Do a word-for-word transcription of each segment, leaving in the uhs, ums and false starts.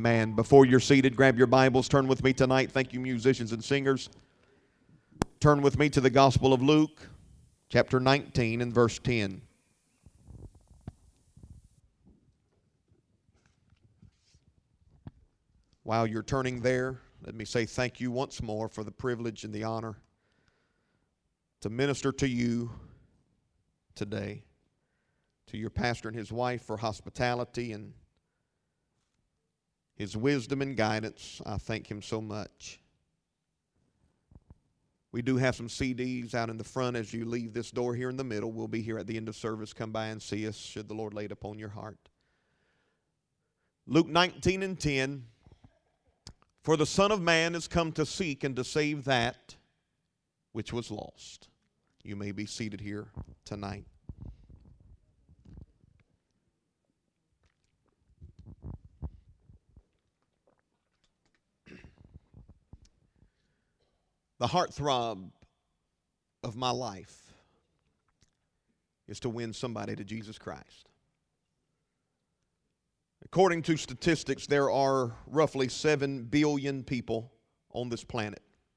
Amen. Before you're seated, grab your Bibles. Turn with me tonight. Thank you, musicians and singers. Turn with me to the Gospel of Luke, chapter nineteen and verse ten. While you're turning there, let me say thank you once more for the privilege and the honor to minister to you today. To your pastor and his wife for hospitality and his wisdom and guidance. I thank him so much. We do have some C Ds out in the front as you leave this door here in the middle. We'll be here at the end of service. Come by and see us should the Lord lay it upon your heart. Luke nineteen and ten. For the Son of Man is come to seek and to save that which was lost. You may be seated here tonight. The heartthrob of my life is to win somebody to Jesus Christ. According to statistics, there are roughly seven billion people on this planet.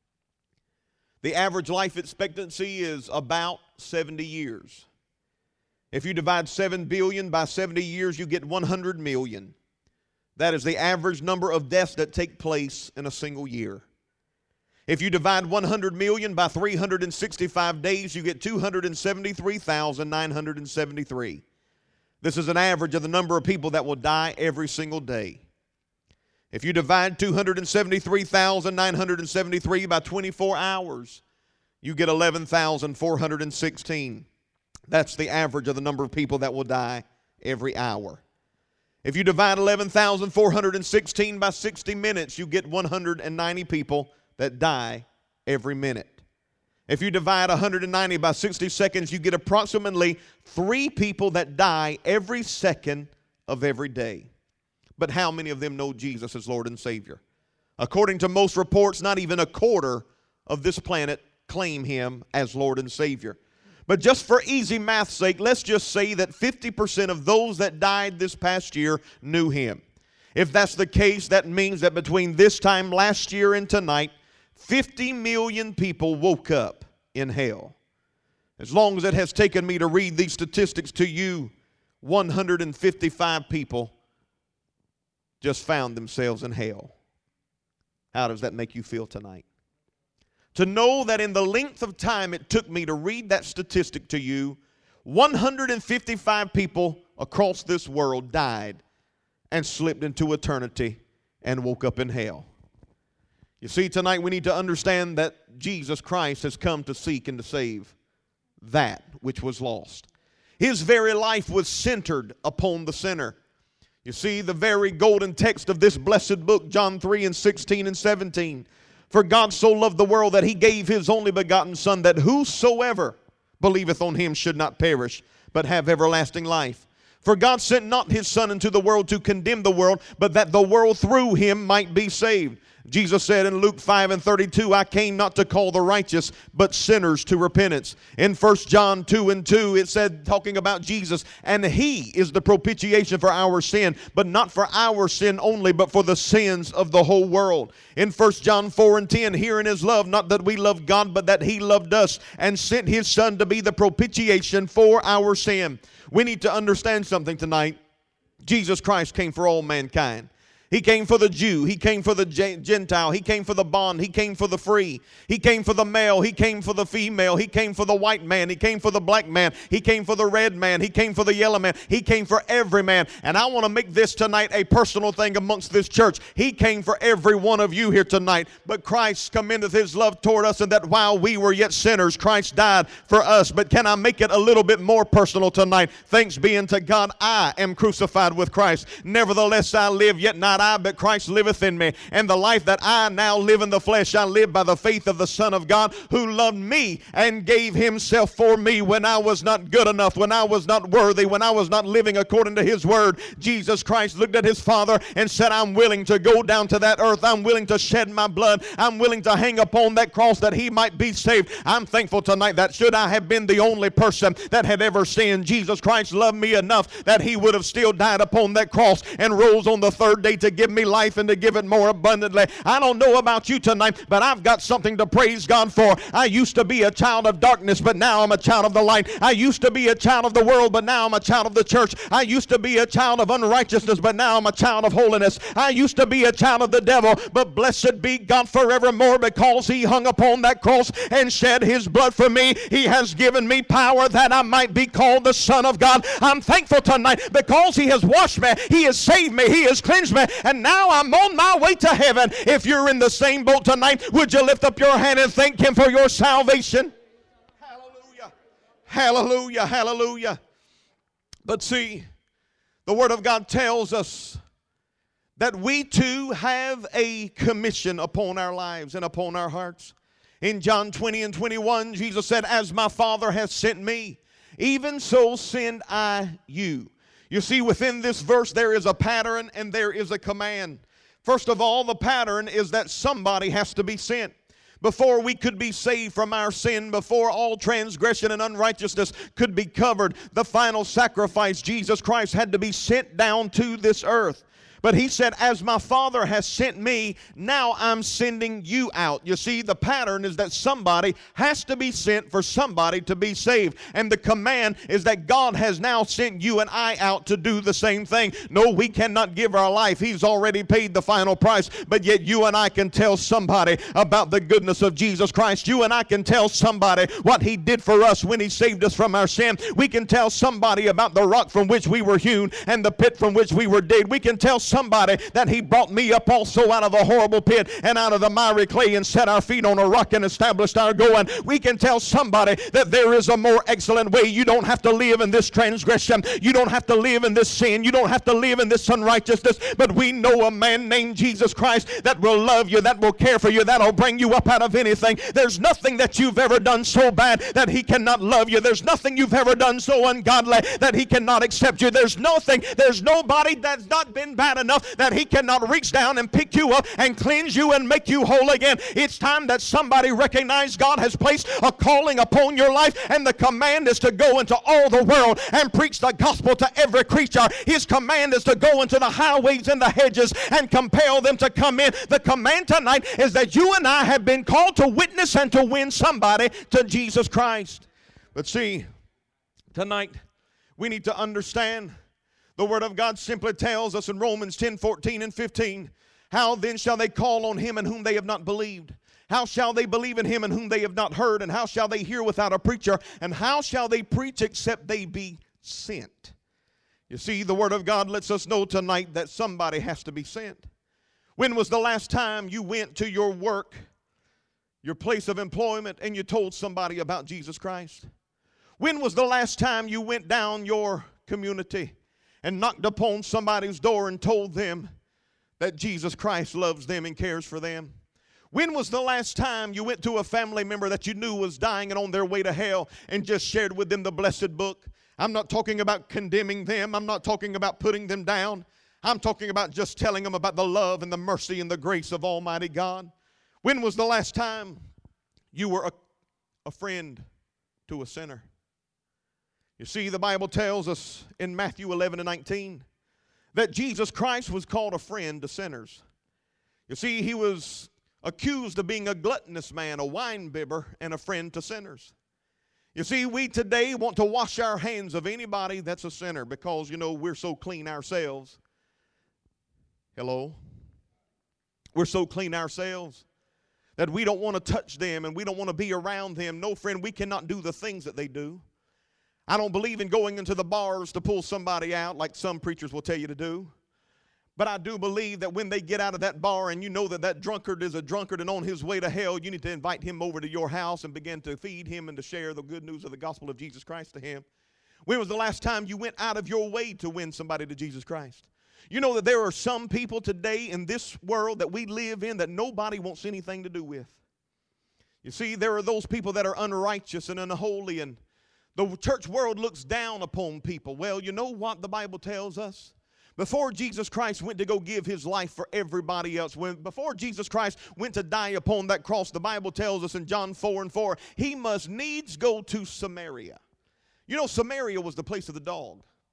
The average life expectancy is about seventy years. If you divide seven billion by seventy years, you get one hundred million. That is the average number of deaths that take place in a single year. If you divide one hundred million by three hundred sixty-five days, you get two hundred seventy-three thousand nine hundred seventy-three. This is an average of the number of people that will die every single day. If you divide two hundred seventy-three thousand nine hundred seventy-three by twenty-four hours, you get eleven thousand four hundred sixteen. That's the average of the number of people that will die every hour. If you divide eleven thousand four hundred sixteen by sixty minutes, you get one hundred ninety people that die every minute. If you divide one hundred ninety by sixty seconds, you get approximately three people that die every second of every day. But how many of them know Jesus as Lord and Savior? According to most reports, not even a quarter of this planet claim Him as Lord and Savior. But just for easy math's sake, let's just say that fifty percent of those that died this past year knew Him. If that's the case, that means that between this time last year and tonight, fifty million people woke up in hell. As long as it has taken me to read these statistics to you, one hundred fifty-five people just found themselves in hell. How does that make you feel tonight? To know that in the length of time it took me to read that statistic to you, one hundred fifty-five people across this world died and slipped into eternity and woke up in hell. You see, tonight we need to understand that Jesus Christ has come to seek and to save that which was lost. His very life was centered upon the sinner. You see, the very golden text of this blessed book, John three and sixteen and seventeen. For God so loved the world that He gave His only begotten Son, that whosoever believeth on Him should not perish, but have everlasting life. For God sent not His Son into the world to condemn the world, but that the world through Him might be saved. Jesus said in Luke five and thirty-two, I came not to call the righteous, but sinners to repentance. In First John two and two, it said, talking about Jesus, and He is the propitiation for our sin, but not for our sin only, but for the sins of the whole world. In First John four and ten, herein is love, not that we love God, but that He loved us and sent His Son to be the propitiation for our sin. We need to understand something tonight. Jesus Christ came for all mankind. He came for the Jew. He came for the Gentile. He came for the bond. He came for the free. He came for the male. He came for the female. He came for the white man. He came for the black man. He came for the red man. He came for the yellow man. He came for every man. And I want to make this tonight a personal thing amongst this church. He came for every one of you here tonight. But Christ commendeth His love toward us, and that while we were yet sinners, Christ died for us. But can I make it a little bit more personal tonight? Thanks be unto God, I am crucified with Christ. Nevertheless I live, yet not I, but Christ liveth in me. And the life that I now live in the flesh, I live by the faith of the Son of God, who loved me and gave Himself for me when I was not good enough, when I was not worthy, when I was not living according to His word. Jesus Christ looked at His Father and said, I'm willing to go down to that earth. I'm willing to shed my blood. I'm willing to hang upon that cross that He might be saved. I'm thankful tonight that should I have been the only person that had ever sinned, Jesus Christ loved me enough that He would have still died upon that cross and rose on the third day to to give me life and to give it more abundantly. I don't know about you tonight, but I've got something to praise God for. I used to be a child of darkness, but now I'm a child of the light. I used to be a child of the world, but now I'm a child of the church. I used to be a child of unrighteousness, but now I'm a child of holiness. I used to be a child of the devil, but blessed be God forevermore, because he hung upon that cross and shed his blood for me. He has given me power that I might be called the Son of God. I'm thankful tonight because he has washed me, he has saved me, he has cleansed me, and now I'm on my way to heaven. If you're in the same boat tonight, would you lift up your hand and thank him for your salvation? Hallelujah. Hallelujah. Hallelujah. But see, the Word of God tells us that we too have a commission upon our lives and upon our hearts. In John twenty and twenty-one, Jesus said, as my Father has sent me, even so send I you. You see, within this verse there is a pattern and there is a command. First of all, the pattern is that somebody has to be sent. Before we could be saved from our sin, before all transgression and unrighteousness could be covered, the final sacrifice, Jesus Christ, had to be sent down to this earth. But he said, as my Father has sent me, now I'm sending you out. You see, the pattern is that somebody has to be sent for somebody to be saved. And the command is that God has now sent you and I out to do the same thing. No, we cannot give our life. He's already paid the final price. But yet you and I can tell somebody about the goodness of Jesus Christ. You and I can tell somebody what he did for us when he saved us from our sin. We can tell somebody about the rock from which we were hewn and the pit from which we were digged. We can tell somebody that he brought me up also out of a horrible pit and out of the miry clay and set our feet on a rock and established our going. We can tell somebody that there is a more excellent way. You don't have to live in this transgression. You don't have to live in this sin. You don't have to live in this unrighteousness. But we know a man named Jesus Christ that will love you, that will care for you, that will bring you up out of anything. There's nothing that you've ever done so bad that he cannot love you. There's nothing you've ever done so ungodly that he cannot accept you. There's nothing, there's nobody that's not been bad enough that he cannot reach down and pick you up and cleanse you and make you whole again. It's time that somebody recognize God has placed a calling upon your life, and the command is to go into all the world and preach the gospel to every creature. His command is to go into the highways and the hedges and compel them to come in. The command tonight is that you and I have been called to witness and to win somebody to Jesus Christ. But see, tonight we need to understand the Word of God simply tells us in Romans ten, fourteen, and fifteen, how then shall they call on him in whom they have not believed? How shall they believe in him in whom they have not heard? And how shall they hear without a preacher? And how shall they preach except they be sent? You see, the Word of God lets us know tonight that somebody has to be sent. When was the last time you went to your work, your place of employment, and you told somebody about Jesus Christ? When was the last time you went down your community and knocked upon somebody's door and told them that Jesus Christ loves them and cares for them? When was the last time you went to a family member that you knew was dying and on their way to hell and just shared with them the blessed book? I'm not talking about condemning them. I'm not talking about putting them down. I'm talking about just telling them about the love and the mercy and the grace of Almighty God. When was the last time you were a, a friend to a sinner? You see, the Bible tells us in Matthew eleven and nineteen that Jesus Christ was called a friend to sinners. You see, he was accused of being a gluttonous man, a wine bibber, and a friend to sinners. You see, we today want to wash our hands of anybody that's a sinner because, you know, we're so clean ourselves. Hello? We're so clean ourselves that we don't want to touch them and we don't want to be around them. No, friend, we cannot do the things that they do. I don't believe in going into the bars to pull somebody out like some preachers will tell you to do. But I do believe that when they get out of that bar and you know that that drunkard is a drunkard and on his way to hell, you need to invite him over to your house and begin to feed him and to share the good news of the gospel of Jesus Christ to him. When was the last time you went out of your way to win somebody to Jesus Christ? You know that there are some people today in this world that we live in that nobody wants anything to do with. You see, there are those people that are unrighteous and unholy, and the church world looks down upon people. Well, you know what the Bible tells us? Before Jesus Christ went to go give his life for everybody else, when, before Jesus Christ went to die upon that cross, the Bible tells us in John four and four, he must needs go to Samaria. You know, Samaria was the place of the dog.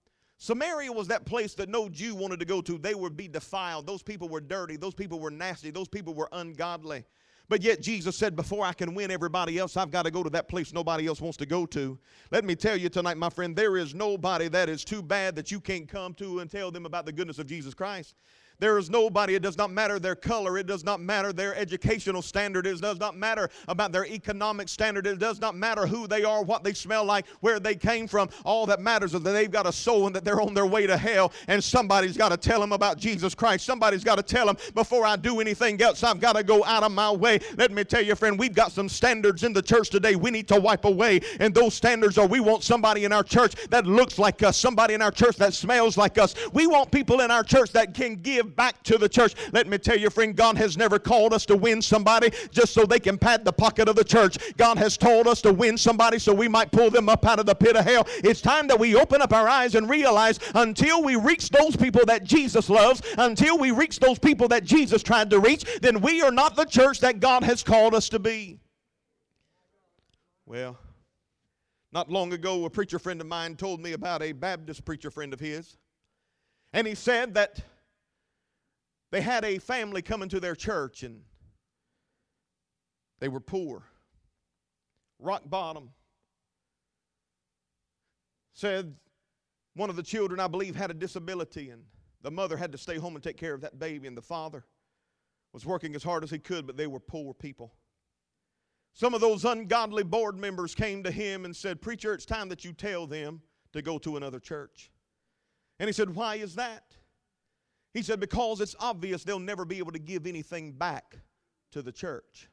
Samaria was that place that no Jew wanted to go to. They would be defiled. Those people were dirty. Those people were nasty. Those people were ungodly. But yet Jesus said, before I can win everybody else, I've got to go to that place nobody else wants to go to. Let me tell you tonight, my friend, there is nobody that is too bad that you can't come to and tell them about the goodness of Jesus Christ. There is nobody, it does not matter their color, it does not matter their educational standard, it does not matter about their economic standard, it does not matter who they are, what they smell like, where they came from. All that matters is that they've got a soul and that they're on their way to hell, and somebody's got to tell them about Jesus Christ. Somebody's got to tell them, before I do anything else, I've got to go out of my way. Let me tell you, friend, we've got some standards in the church today we need to wipe away, and those standards are we want somebody in our church that looks like us, somebody in our church that smells like us. We want people in our church that can give back to the church. Let me tell you, friend, God has never called us to win somebody just so they can pad the pocket of the church. God has told us to win somebody so we might pull them up out of the pit of hell. It's time that we open up our eyes and realize, until we reach those people that Jesus loves, until we reach those people that Jesus tried to reach, then we are not the church that God has called us to be. Well, not long ago, a preacher friend of mine told me about a Baptist preacher friend of his. And he said that they had a family come into their church, and they were poor, rock bottom. Said one of the children, I believe, had a disability, and the mother had to stay home and take care of that baby, and the father was working as hard as he could, but they were poor people. Some of those ungodly board members came to him and said, "Preacher, it's time that you tell them to go to another church." And he said, "Why is that?" He said, "Because it's obvious they'll never be able to give anything back to the church."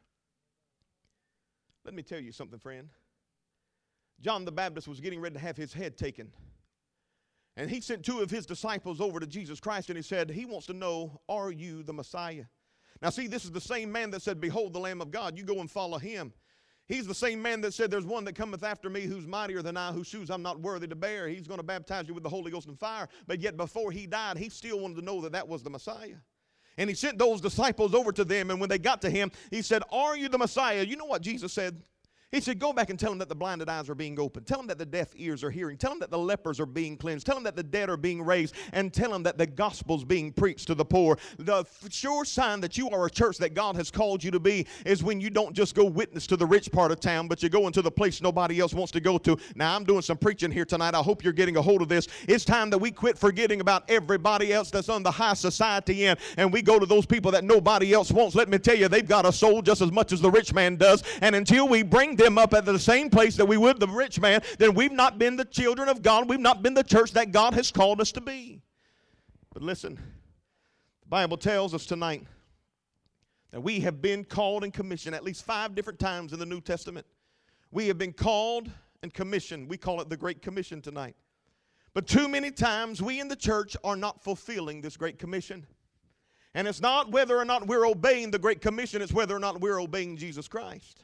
Let me tell you something, friend. John the Baptist was getting ready to have his head taken. And he sent two of his disciples over to Jesus Christ, and he said, he wants to know, are you the Messiah? Now see, this is the same man that said, behold the Lamb of God. You go and follow him. He's the same man that said, there's one that cometh after me who's mightier than I, whose shoes I'm not worthy to bear. He's going to baptize you with the Holy Ghost and fire. But yet before he died, he still wanted to know that that was the Messiah. And he sent those disciples over to them, and when they got to him, he said, are you the Messiah? You know what Jesus said? He said, go back and tell them that the blinded eyes are being opened. Tell them that the deaf ears are hearing. Tell them that the lepers are being cleansed. Tell them that the dead are being raised. And tell them that the gospel's being preached to the poor. The sure sign that you are a church that God has called you to be is when you don't just go witness to the rich part of town, but you go into the place nobody else wants to go to. Now, I'm doing some preaching here tonight. I hope you're getting a hold of this. It's time that we quit forgetting about everybody else that's on the high society end, and we go to those people that nobody else wants. Let me tell you, they've got a soul just as much as the rich man does. And until we bring them up at the same place that we would the rich man, then we've not been the children of God. We've not been the church that God has called us to be. But listen, the Bible tells us tonight that we have been called and commissioned at least five different times in the New Testament. We have been called and commissioned. We call it the Great Commission tonight. But too many times we in the church are not fulfilling this Great Commission. And it's not whether or not we're obeying the Great Commission, it's whether or not we're obeying Jesus Christ.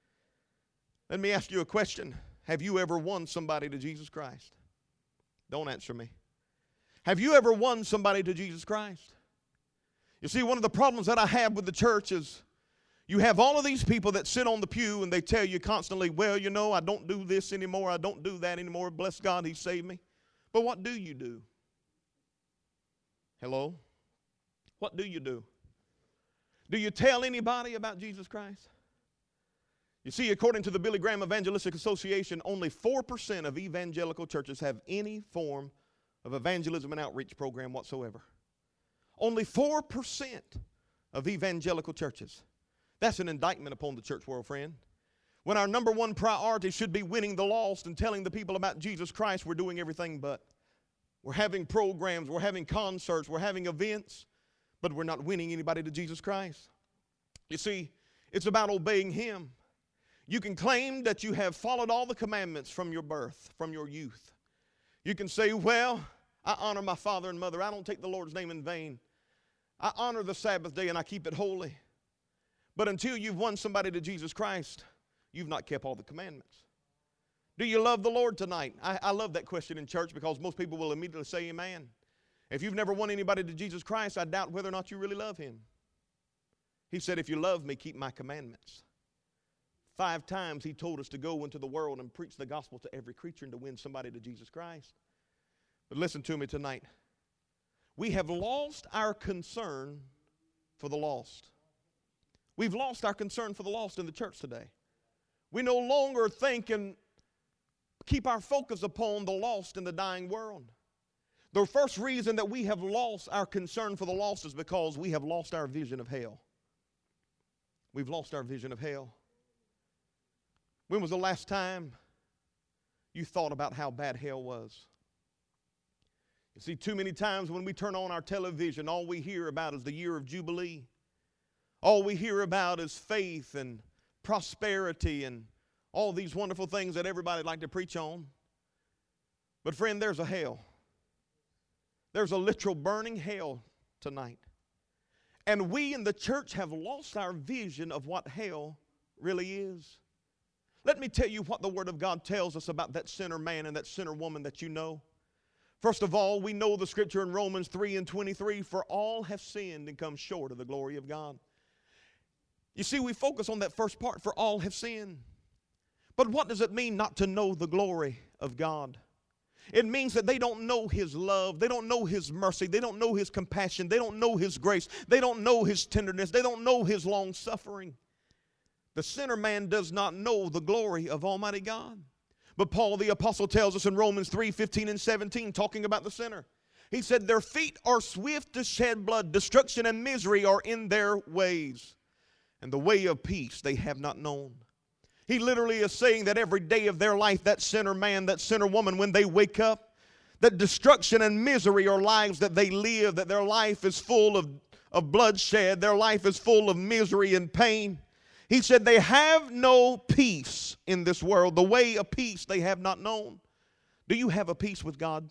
Let me ask you a question. Have you ever won somebody to Jesus Christ? Don't answer me. Have you ever won somebody to Jesus Christ? You see, one of the problems that I have with the church is you have all of these people that sit on the pew and they tell you constantly, well, you know, I don't do this anymore. I don't do that anymore. Bless God, He saved me. But what do you do? Hello? What do you do? Do you tell anybody about Jesus Christ? You see, according to the Billy Graham Evangelistic Association, only four percent of evangelical churches have any form of evangelism and outreach program whatsoever. Only four percent of evangelical churches. That's an indictment upon the church world, friend. When our number one priority should be winning the lost and telling the people about Jesus Christ, we're doing everything but. We're having programs, we're having concerts, we're having events, but we're not winning anybody to Jesus Christ. You see, it's about obeying Him. You can claim that you have followed all the commandments from your birth, from your youth. You can say, well, I honor my father and mother. I don't take the Lord's name in vain. I honor the Sabbath day and I keep it holy. But until you've won somebody to Jesus Christ, you've not kept all the commandments. Do you love the Lord tonight? I, I love that question in church because most people will immediately say amen. If you've never won anybody to Jesus Christ, I doubt whether or not you really love Him. He said, if you love me, keep my commandments. Five times He told us to go into the world and preach the gospel to every creature and to win somebody to Jesus Christ. But listen to me tonight. We have lost our concern for the lost. We've lost our concern for the lost in the church today. We no longer think and keep our focus upon the lost in the dying world. The first reason that we have lost our concern for the lost is because we have lost our vision of hell. We've lost our vision of hell. When was the last time you thought about how bad hell was? You see, too many times when we turn on our television, all we hear about is the year of Jubilee. All we hear about is faith and prosperity and all these wonderful things that everybody like to preach on. But friend, there's a hell. There's a literal burning hell tonight. And we in the church have lost our vision of what hell really is. Let me tell you what the Word of God tells us about that sinner man and that sinner woman that you know. First of all, we know the scripture in Romans three and twenty-three, for all have sinned and come short of the glory of God. You see, we focus on that first part, for all have sinned. But what does it mean not to know the glory of God? It means that they don't know His love. They don't know His mercy. They don't know His compassion. They don't know His grace. They don't know His tenderness. They don't know His long suffering. The sinner man does not know the glory of Almighty God. But Paul the apostle tells us in Romans three, fifteen and seventeen, talking about the sinner. He said, their feet are swift to shed blood. Destruction and misery are in their ways. And the way of peace they have not known. He literally is saying that every day of their life, that sinner man, that sinner woman, when they wake up, that destruction and misery are lives that they live, that their life is full of, of bloodshed, their life is full of misery and pain. He said they have no peace in this world. The way of peace they have not known. Do you have a peace with God?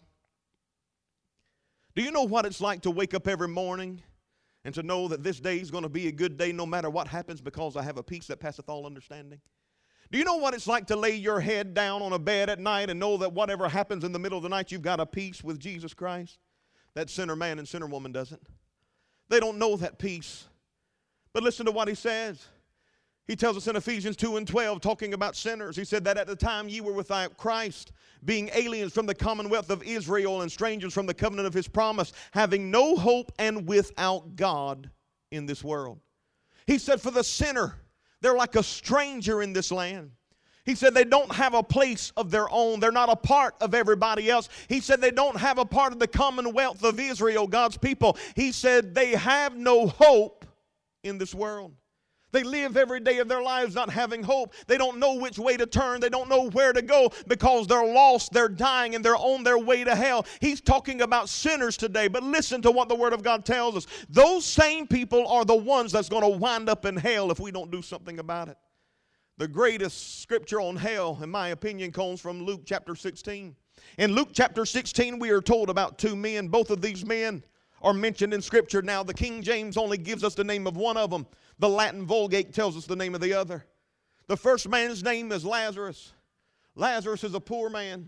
Do you know what it's like to wake up every morning and to know that this day is going to be a good day no matter what happens because I have a peace that passeth all understanding? Do you know what it's like to lay your head down on a bed at night and know that whatever happens in the middle of the night, you've got a peace with Jesus Christ? That sinner man and sinner woman doesn't. They don't know that peace. But listen to what he says. He tells us in Ephesians two and twelve, talking about sinners. He said that at the time ye were without Christ, being aliens from the commonwealth of Israel and strangers from the covenant of His promise, having no hope and without God in this world. He said for the sinner, they're like a stranger in this land. He said they don't have a place of their own. They're not a part of everybody else. He said they don't have a part of the commonwealth of Israel, God's people. He said they have no hope in this world. They live every day of their lives not having hope. They don't know which way to turn. They don't know where to go because they're lost, they're dying, and they're on their way to hell. He's talking about sinners today, but listen to what the Word of God tells us. Those same people are the ones that's going to wind up in hell if we don't do something about it. The greatest scripture on hell, in my opinion, comes from Luke chapter sixteen. In Luke chapter sixteen, we are told about two men. Both of these men are mentioned in Scripture. Now, the King James only gives us the name of one of them. The Latin Vulgate tells us the name of the other. The first man's name is Lazarus. Lazarus is a poor man.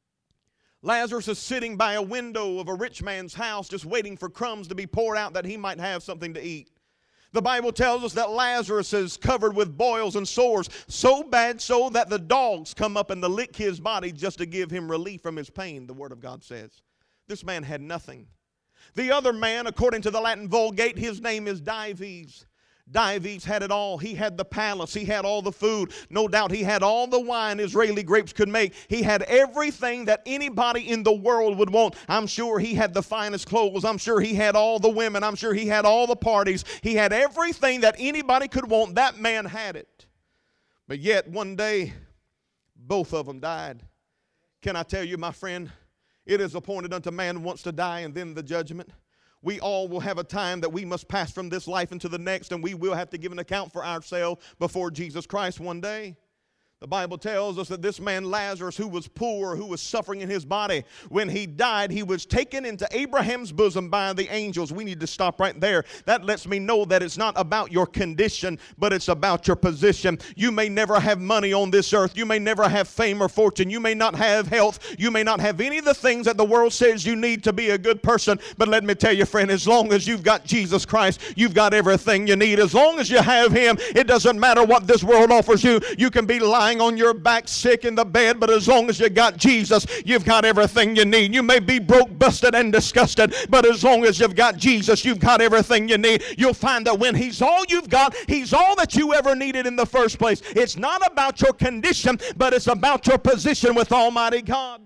Lazarus is sitting by a window of a rich man's house just waiting for crumbs to be poured out that he might have something to eat. The Bible tells us that Lazarus is covered with boils and sores, so bad so that the dogs come up and to lick his body just to give him relief from his pain, the Word of God says. This man had nothing. The other man, according to the Latin Vulgate, his name is Dives. Dives had it all. He had the palace. He had all the food. No doubt he had all the wine Israeli grapes could make. He had everything that anybody in the world would want. I'm sure he had the finest clothes. I'm sure he had all the women. I'm sure he had all the parties. He had everything that anybody could want. That man had it. But yet one day, both of them died. Can I tell you, my friend, it is appointed unto man once to die and then the judgment. We all will have a time that we must pass from this life into the next, and we will have to give an account for ourselves before Jesus Christ one day. The Bible tells us that this man Lazarus, who was poor, who was suffering in his body, when he died, he was taken into Abraham's bosom by the angels. We need to stop right there. That lets me know that it's not about your condition, but it's about your position. You may never have money on this earth. You may never have fame or fortune. You may not have health. You may not have any of the things that the world says you need to be a good person. But let me tell you, friend, as long as you've got Jesus Christ, you've got everything you need. As long as you have Him, it doesn't matter what this world offers you. You can be lied lying on your back sick in the bed, but as long as you got Jesus, you've got everything you need. You may be broke, busted, and disgusted, but as long as you've got Jesus, you've got everything you need. You'll find that when He's all you've got, He's all that you ever needed in the first place. It's not about your condition, but it's about your position with Almighty God.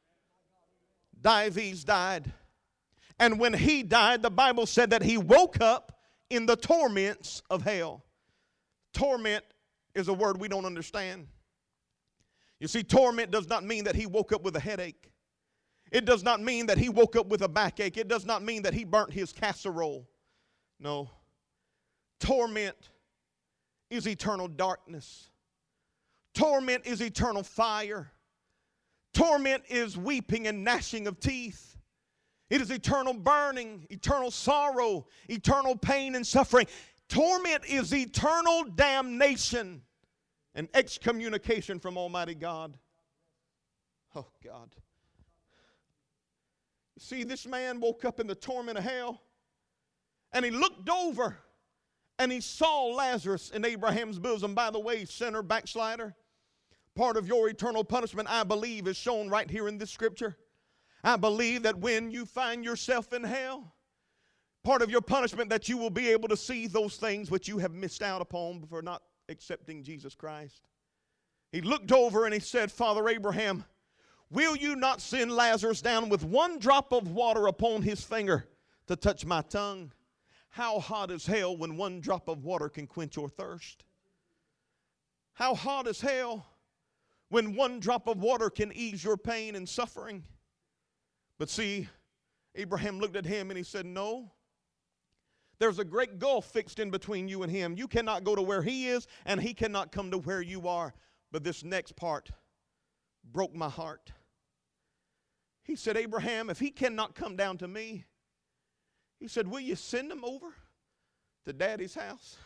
Dives died. And when he died, the Bible said that he woke up in the torments of hell. Torment is a word we don't understand. You see, torment does not mean that he woke up with a headache. It does not mean that he woke up with a backache. It does not mean that he burnt his casserole. No. Torment is eternal darkness. Torment is eternal fire. Torment is weeping and gnashing of teeth. It is eternal burning, eternal sorrow, eternal pain and suffering. Torment is eternal damnation and excommunication from Almighty God. Oh, God. You see, this man woke up in the torment of hell, and he looked over, and he saw Lazarus in Abraham's bosom. By the way, sinner, backslider, part of your eternal punishment, I believe, is shown right here in this scripture. I believe that when you find yourself in hell, part of your punishment that you will be able to see those things which you have missed out upon for not accepting Jesus Christ. He looked over and he said, Father Abraham, will you not send Lazarus down with one drop of water upon his finger to touch my tongue? How hot is hell when one drop of water can quench your thirst? How hot is hell when one drop of water can ease your pain and suffering? But see, Abraham looked at him and he said, no. There's a great gulf fixed in between you and him. You cannot go to where he is, and he cannot come to where you are. But this next part broke my heart. He said, Abraham, if he cannot come down to me, he said, will you send him over to Daddy's house?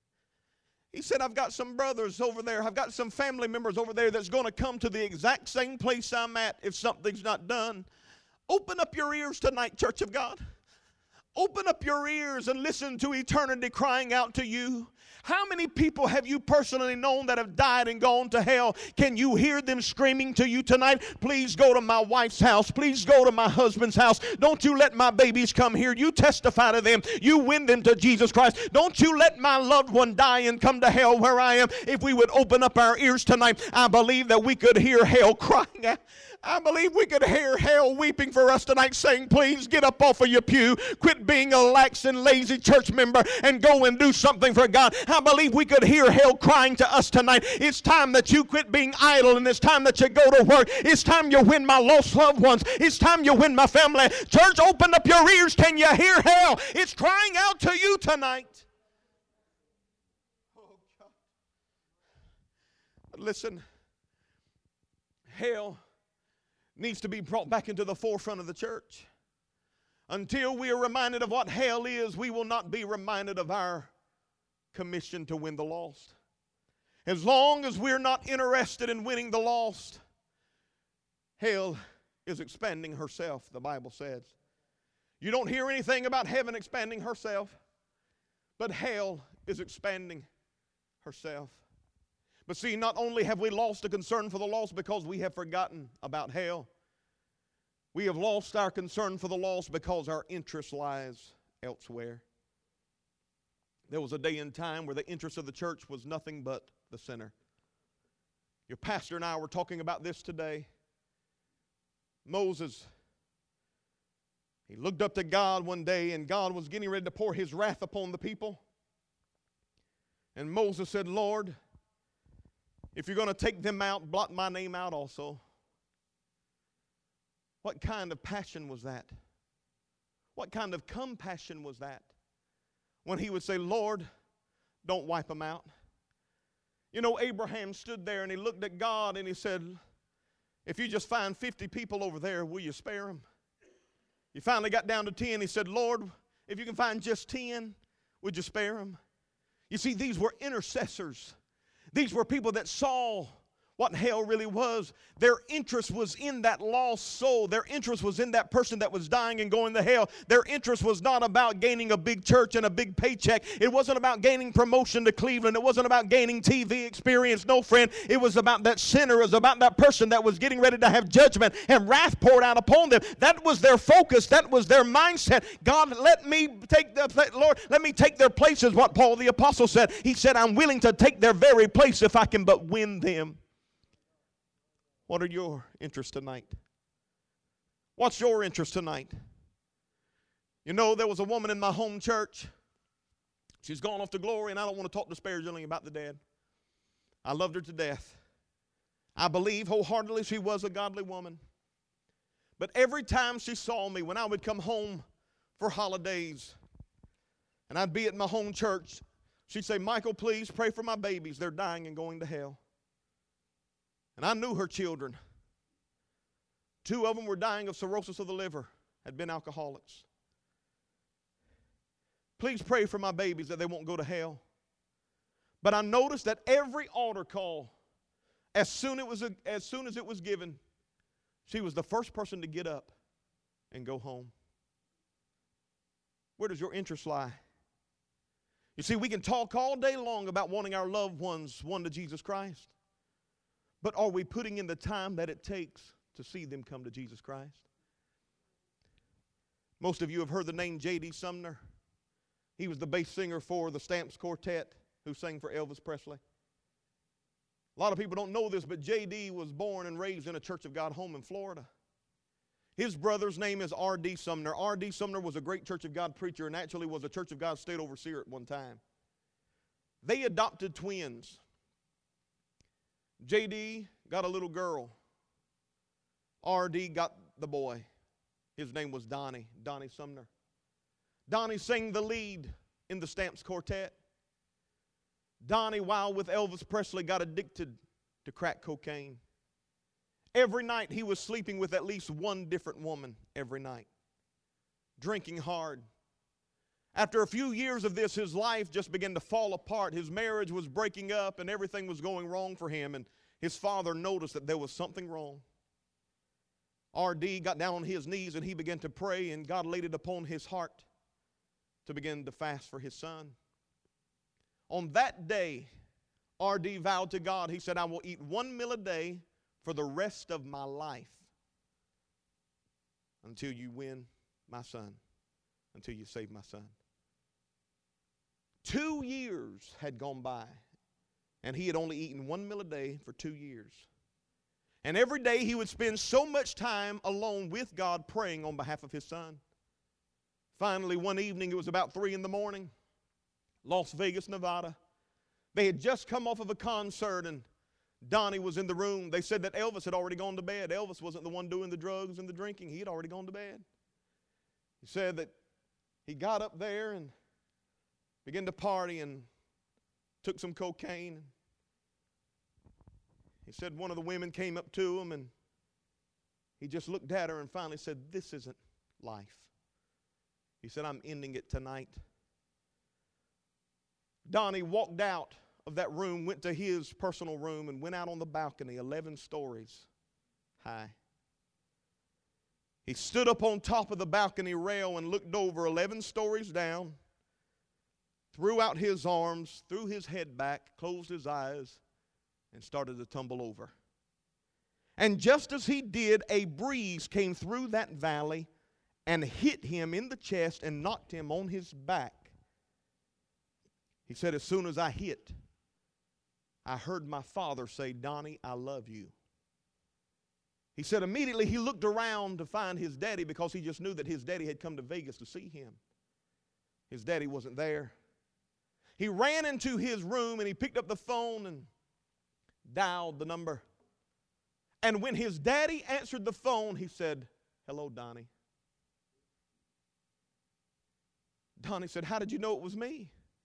He said, I've got some brothers over there. I've got some family members over there that's going to come to the exact same place I'm at if something's not done. Open up your ears tonight, Church of God. Open up your ears and listen to eternity crying out to you. How many people have you personally known that have died and gone to hell? Can you hear them screaming to you tonight? Please go to my wife's house. Please go to my husband's house. Don't you let my babies come here. You testify to them. You win them to Jesus Christ. Don't you let my loved one die and come to hell where I am. If we would open up our ears tonight, I believe that we could hear hell crying out. I believe we could hear hell weeping for us tonight, saying, please get up off of your pew, quit being a lax and lazy church member, and go and do something for God. I believe we could hear hell crying to us tonight. It's time that you quit being idle, and it's time that you go to work. It's time you win my lost loved ones. It's time you win my family. Church, open up your ears. Can you hear hell? It's crying out to you tonight. Oh, God. Listen, hell needs to be brought back into the forefront of the church. Until we are reminded of what hell is, we will not be reminded of our commission to win the lost. As long as we're not interested in winning the lost, hell is expanding herself, the Bible says. You don't hear anything about heaven expanding herself, but hell is expanding herself. But see, not only have we lost a concern for the lost because we have forgotten about hell, we have lost our concern for the lost because our interest lies elsewhere. There was a day and time where the interest of the church was nothing but the sinner. Your pastor and I were talking about this today. Moses, he looked up to God one day, and God was getting ready to pour his wrath upon the people. And Moses said, Lord, if you're going to take them out, blot my name out also. What kind of passion was that? What kind of compassion was that? When he would say, Lord, don't wipe them out. You know, Abraham stood there and he looked at God and he said, if you just find fifty people over there, will you spare them? He finally got down to ten. He said, Lord, if you can find just ten, would you spare them? You see, these were intercessors. These were people that saw what hell really was. Their interest was in that lost soul. Their interest was in that person that was dying and going to hell. Their interest was not about gaining a big church and a big paycheck. It wasn't about gaining promotion to Cleveland. It wasn't about gaining T V experience. No, friend. It was about that sinner. It was about that person that was getting ready to have judgment and wrath poured out upon them. That was their focus. That was their mindset. God, let me take the, Lord, let me take their place, is what Paul the Apostle said. He said, I'm willing to take their very place if I can but win them. What are your interests tonight? What's your interest tonight? You know, there was a woman in my home church. She's gone off to glory, and I don't want to talk disparagingly about the dead. I loved her to death. I believe wholeheartedly she was a godly woman. But every time she saw me, when I would come home for holidays, and I'd be at my home church, she'd say, Michael, please pray for my babies. They're dying and going to hell. And I knew her children. Two of them were dying of cirrhosis of the liver, had been alcoholics. Please pray for my babies that they won't go to hell. But I noticed that every altar call, as soon, it was a, as soon as it was given, she was the first person to get up and go home. Where does your interest lie? You see, we can talk all day long about wanting our loved ones won to Jesus Christ. But are we putting in the time that it takes to see them come to Jesus Christ? Most of you have heard the name J D Sumner. He was the bass singer for the Stamps Quartet who sang for Elvis Presley. A lot of people don't know this, but J D was born and raised in a Church of God home in Florida. His brother's name is R D Sumner. R D Sumner was a great Church of God preacher and actually was a Church of God state overseer at one time. They adopted twins. J D got a little girl. R D got the boy. His name was Donnie, Donnie Sumner. Donnie sang the lead in the Stamps Quartet. Donnie, while with Elvis Presley, got addicted to crack cocaine. Every night he was sleeping with at least one different woman every night. Drinking hard. After a few years of this, his life just began to fall apart. His marriage was breaking up and everything was going wrong for him. And his father noticed that there was something wrong. R D got down on his knees and he began to pray, and God laid it upon his heart to begin to fast for his son. On that day, R D vowed to God, he said, I will eat one meal a day for the rest of my life until you win my son, until you save my son. Two years had gone by, and he had only eaten one meal a day for two years. And every day he would spend so much time alone with God praying on behalf of his son. Finally, one evening, it was about three in the morning, Las Vegas, Nevada. They had just come off of a concert, and Donnie was in the room. They said that Elvis had already gone to bed. Elvis wasn't the one doing the drugs and the drinking. He had already gone to bed. He said that he got up there and began to party and took some cocaine. He said one of the women came up to him, and he just looked at her and finally said, this isn't life. He said, I'm ending it tonight. Donnie walked out of that room, went to his personal room, and went out on the balcony, eleven stories high. He stood up on top of the balcony rail and looked over eleven stories down, threw out his arms, threw his head back, closed his eyes, and started to tumble over. And just as he did, a breeze came through that valley and hit him in the chest and knocked him on his back. He said, as soon as I hit, I heard my father say, Donnie, I love you. He said immediately he looked around to find his daddy because he just knew that his daddy had come to Vegas to see him. His daddy wasn't there. He ran into his room and he picked up the phone and dialed the number. And when his daddy answered the phone, he said, hello, Donnie. Donnie said, how did you know it was me?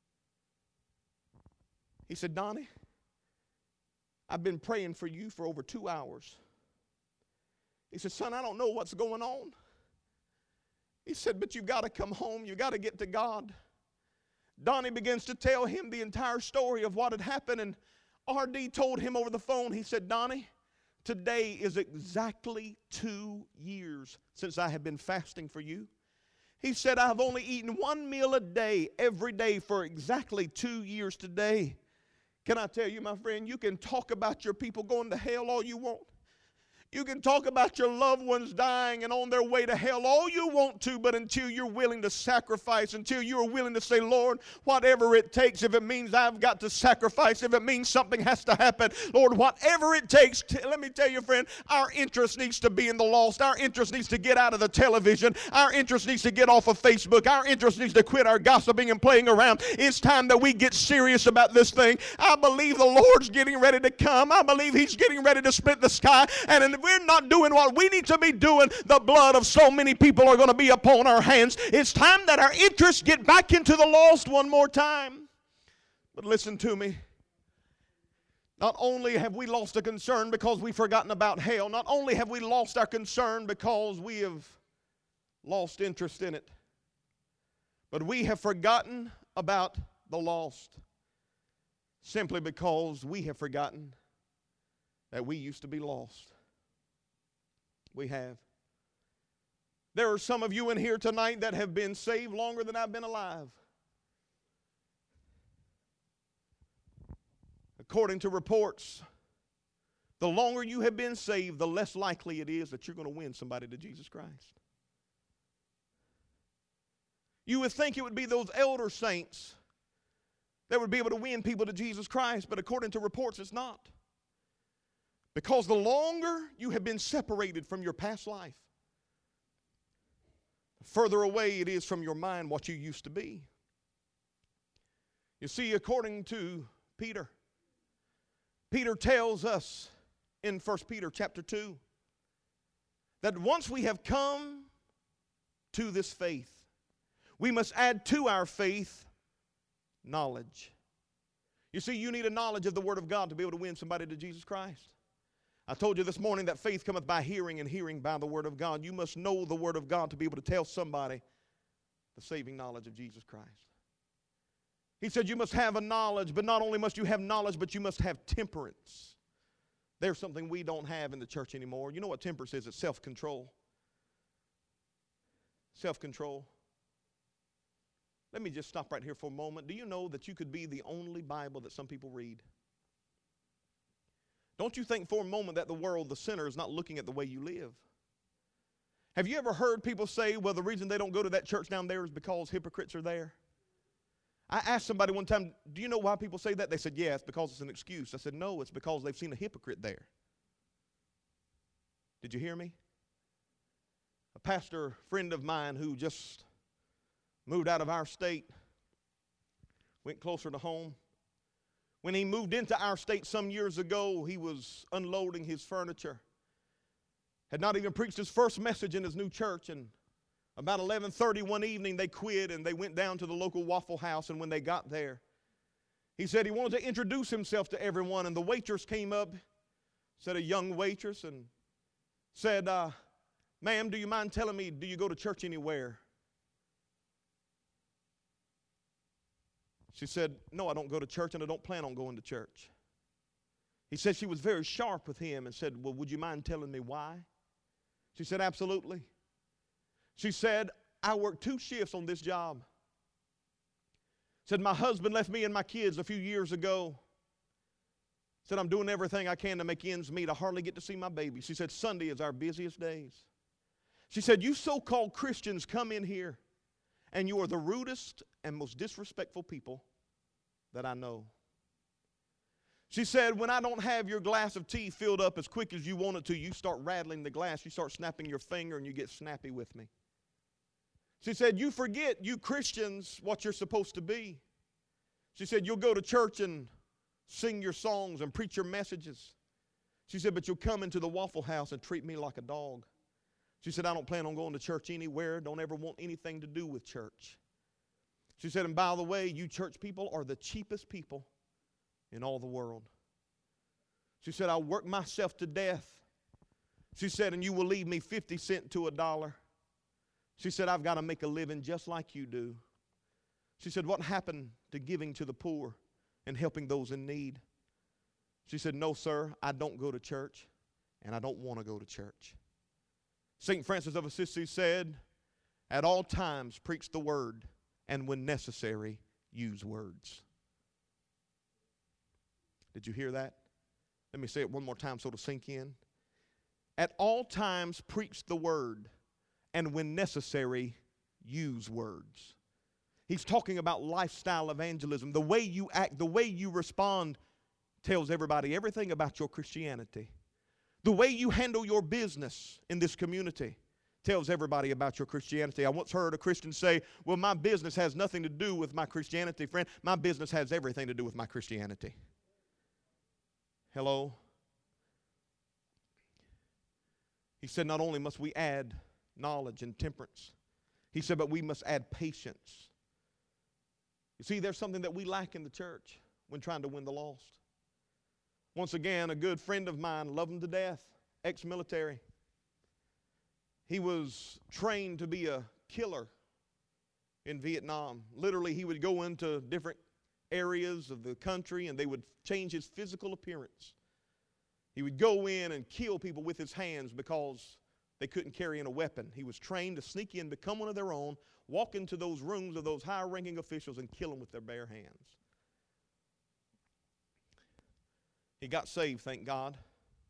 He said, Donnie, I've been praying for you for over two hours. He said, son, I don't know what's going on. He said, but you got to come home. You got to get to God. Donnie begins to tell him the entire story of what had happened, and R D told him over the phone, he said, Donnie, today is exactly two years since I have been fasting for you. He said, I've only eaten one meal a day every day for exactly two years today. Can I tell you, my friend, you can talk about your people going to hell all you want. You can talk about your loved ones dying and on their way to hell all you want to, but until you're willing to sacrifice, until you're willing to say, Lord, whatever it takes, if it means I've got to sacrifice, if it means something has to happen, Lord, whatever it takes, t- let me tell you, friend, our interest needs to be in the lost. Our interest needs to get out of the television. Our interest needs to get off of Facebook. Our interest needs to quit our gossiping and playing around. It's time that we get serious about this thing. I believe the Lord's getting ready to come. I believe He's getting ready to split the sky, and in if we're not doing what we need to be doing, the blood of so many people are going to be upon our hands. It's time that our interests get back into the lost one more time. But listen to me. Not only have we lost a concern because we've forgotten about hell, not only have we lost our concern because we have lost interest in it, but we have forgotten about the lost simply because we have forgotten that we used to be lost. We have. There are some of you in here tonight that have been saved longer than I've been alive. According to reports, the longer you have been saved, the less likely it is that you're going to win somebody to Jesus Christ. You would think it would be those elder saints that would be able to win people to Jesus Christ, but according to reports, it's not. Because the longer you have been separated from your past life, the further away it is from your mind what you used to be. You see, according to Peter, Peter tells us in First Peter chapter two that once we have come to this faith, we must add to our faith knowledge. You see, you need a knowledge of the Word of God to be able to win somebody to Jesus Christ. I told you this morning that faith cometh by hearing, and hearing by the Word of God. You must know the Word of God to be able to tell somebody the saving knowledge of Jesus Christ. He said you must have a knowledge, but not only must you have knowledge, but you must have temperance. There's something we don't have in the church anymore. You know what temperance is? It's self-control. Self-control. Let me just stop right here for a moment. Do you know that you could be the only Bible that some people read? Don't you think for a moment that the world, the sinner, is not looking at the way you live? Have you ever heard people say, well, the reason they don't go to that church down there is because hypocrites are there? I asked somebody one time, do you know why people say that? They said, yeah, it's because it's an excuse. I said, no, it's because they've seen a hypocrite there. Did you hear me? A pastor friend of mine who just moved out of our state, went closer to home. When he moved into our state some years ago, he was unloading his furniture. Had not even preached his first message in his new church, and about eleven thirty one evening they quit and they went down to the local Waffle House, and when they got there, he said he wanted to introduce himself to everyone, and the waitress came up, said a young waitress, and said, uh, ma'am, do you mind telling me, do you go to church anywhere? She said, no, I don't go to church, and I don't plan on going to church. He said she was very sharp with him and said, well, would you mind telling me why? She said, absolutely. She said, I work two shifts on this job. Said, my husband left me and my kids a few years ago. Said, I'm doing everything I can to make ends meet. I hardly get to see my baby. She said, Sunday is our busiest days. She said, you so-called Christians come in here, and you are the rudest and most disrespectful people that I know. She said, when I don't have your glass of tea filled up as quick as you want it to, you start rattling the glass, you start snapping your finger, and you get snappy with me. She said, you forget, you Christians, what you're supposed to be. She said, you'll go to church and sing your songs and preach your messages. She said, but you'll come into the Waffle House and treat me like a dog. She said, I don't plan on going to church anywhere, don't ever want anything to do with church. She said, and by the way, you church people are the cheapest people in all the world. She said, I'll work myself to death. She said, and you will leave me fifty cents to a dollar. She said, I've got to make a living just like you do. She said, what happened to giving to the poor and helping those in need? She said, no, sir, I don't go to church, and I don't want to go to church. Saint Francis of Assisi said, at all times preach the word, and when necessary, use words. Did you hear that? Let me say it one more time so it'll sink in. At all times preach the word, and when necessary, use words. He's talking about lifestyle evangelism. The way you act, the way you respond tells everybody everything about your Christianity. The way you handle your business in this community tells everybody about your Christianity. I once heard a Christian say, well, my business has nothing to do with my Christianity, friend. My business has everything to do with my Christianity. Hello? He said, not only must we add knowledge and temperance, he said, but we must add patience. You see, there's something that we lack in the church when trying to win the lost. Once again, a good friend of mine, love him to death, ex-military. He was trained to be a killer in Vietnam. Literally, he would go into different areas of the country and they would change his physical appearance. He would go in and kill people with his hands because they couldn't carry in a weapon. He was trained to sneak in, become one of their own, walk into those rooms of those high-ranking officials and kill them with their bare hands. He got saved, thank God.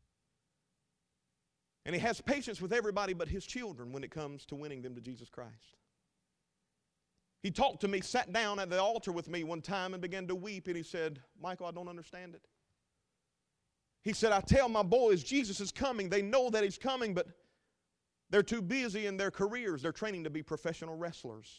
And he has patience with everybody but his children when it comes to winning them to Jesus Christ. He talked to me, sat down at the altar with me one time and began to weep, and he said, Michael, I don't understand it. He said, I tell my boys Jesus is coming. They know that he's coming, but they're too busy in their careers. They're training to be professional wrestlers.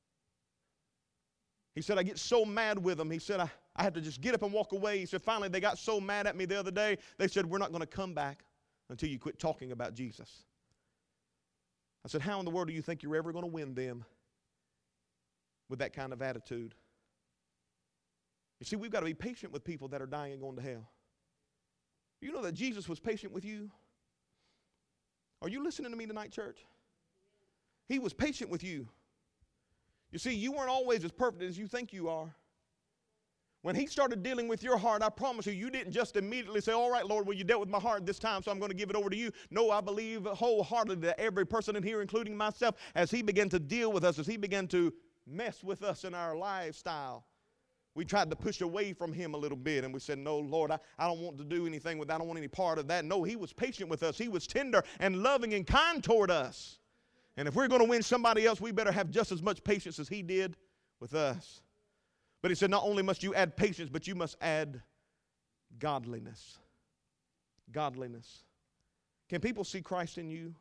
He said, I get so mad with them. He said, I, I have to just get up and walk away. He said, finally, they got so mad at me the other day, they said, we're not going to come back until you quit talking about Jesus. I said, how in the world do you think you're ever going to win them with that kind of attitude? You see, we've got to be patient with people that are dying and going to hell. You know that Jesus was patient with you? Are you listening to me tonight, church? He was patient with you. You see, you weren't always as perfect as you think you are. When he started dealing with your heart, I promise you, you didn't just immediately say, all right, Lord, well, you dealt with my heart this time, so I'm going to give it over to you. No, I believe wholeheartedly that every person in here, including myself, as he began to deal with us, as he began to mess with us in our lifestyle, we tried to push away from him a little bit, and we said, no, Lord, I, I don't want to do anything with that. I don't want any part of that. No, he was patient with us. He was tender and loving and kind toward us. And if we're going to win somebody else, we better have just as much patience as he did with us. But he said, not only must you add patience, but you must add godliness. Godliness. Can people see Christ in you?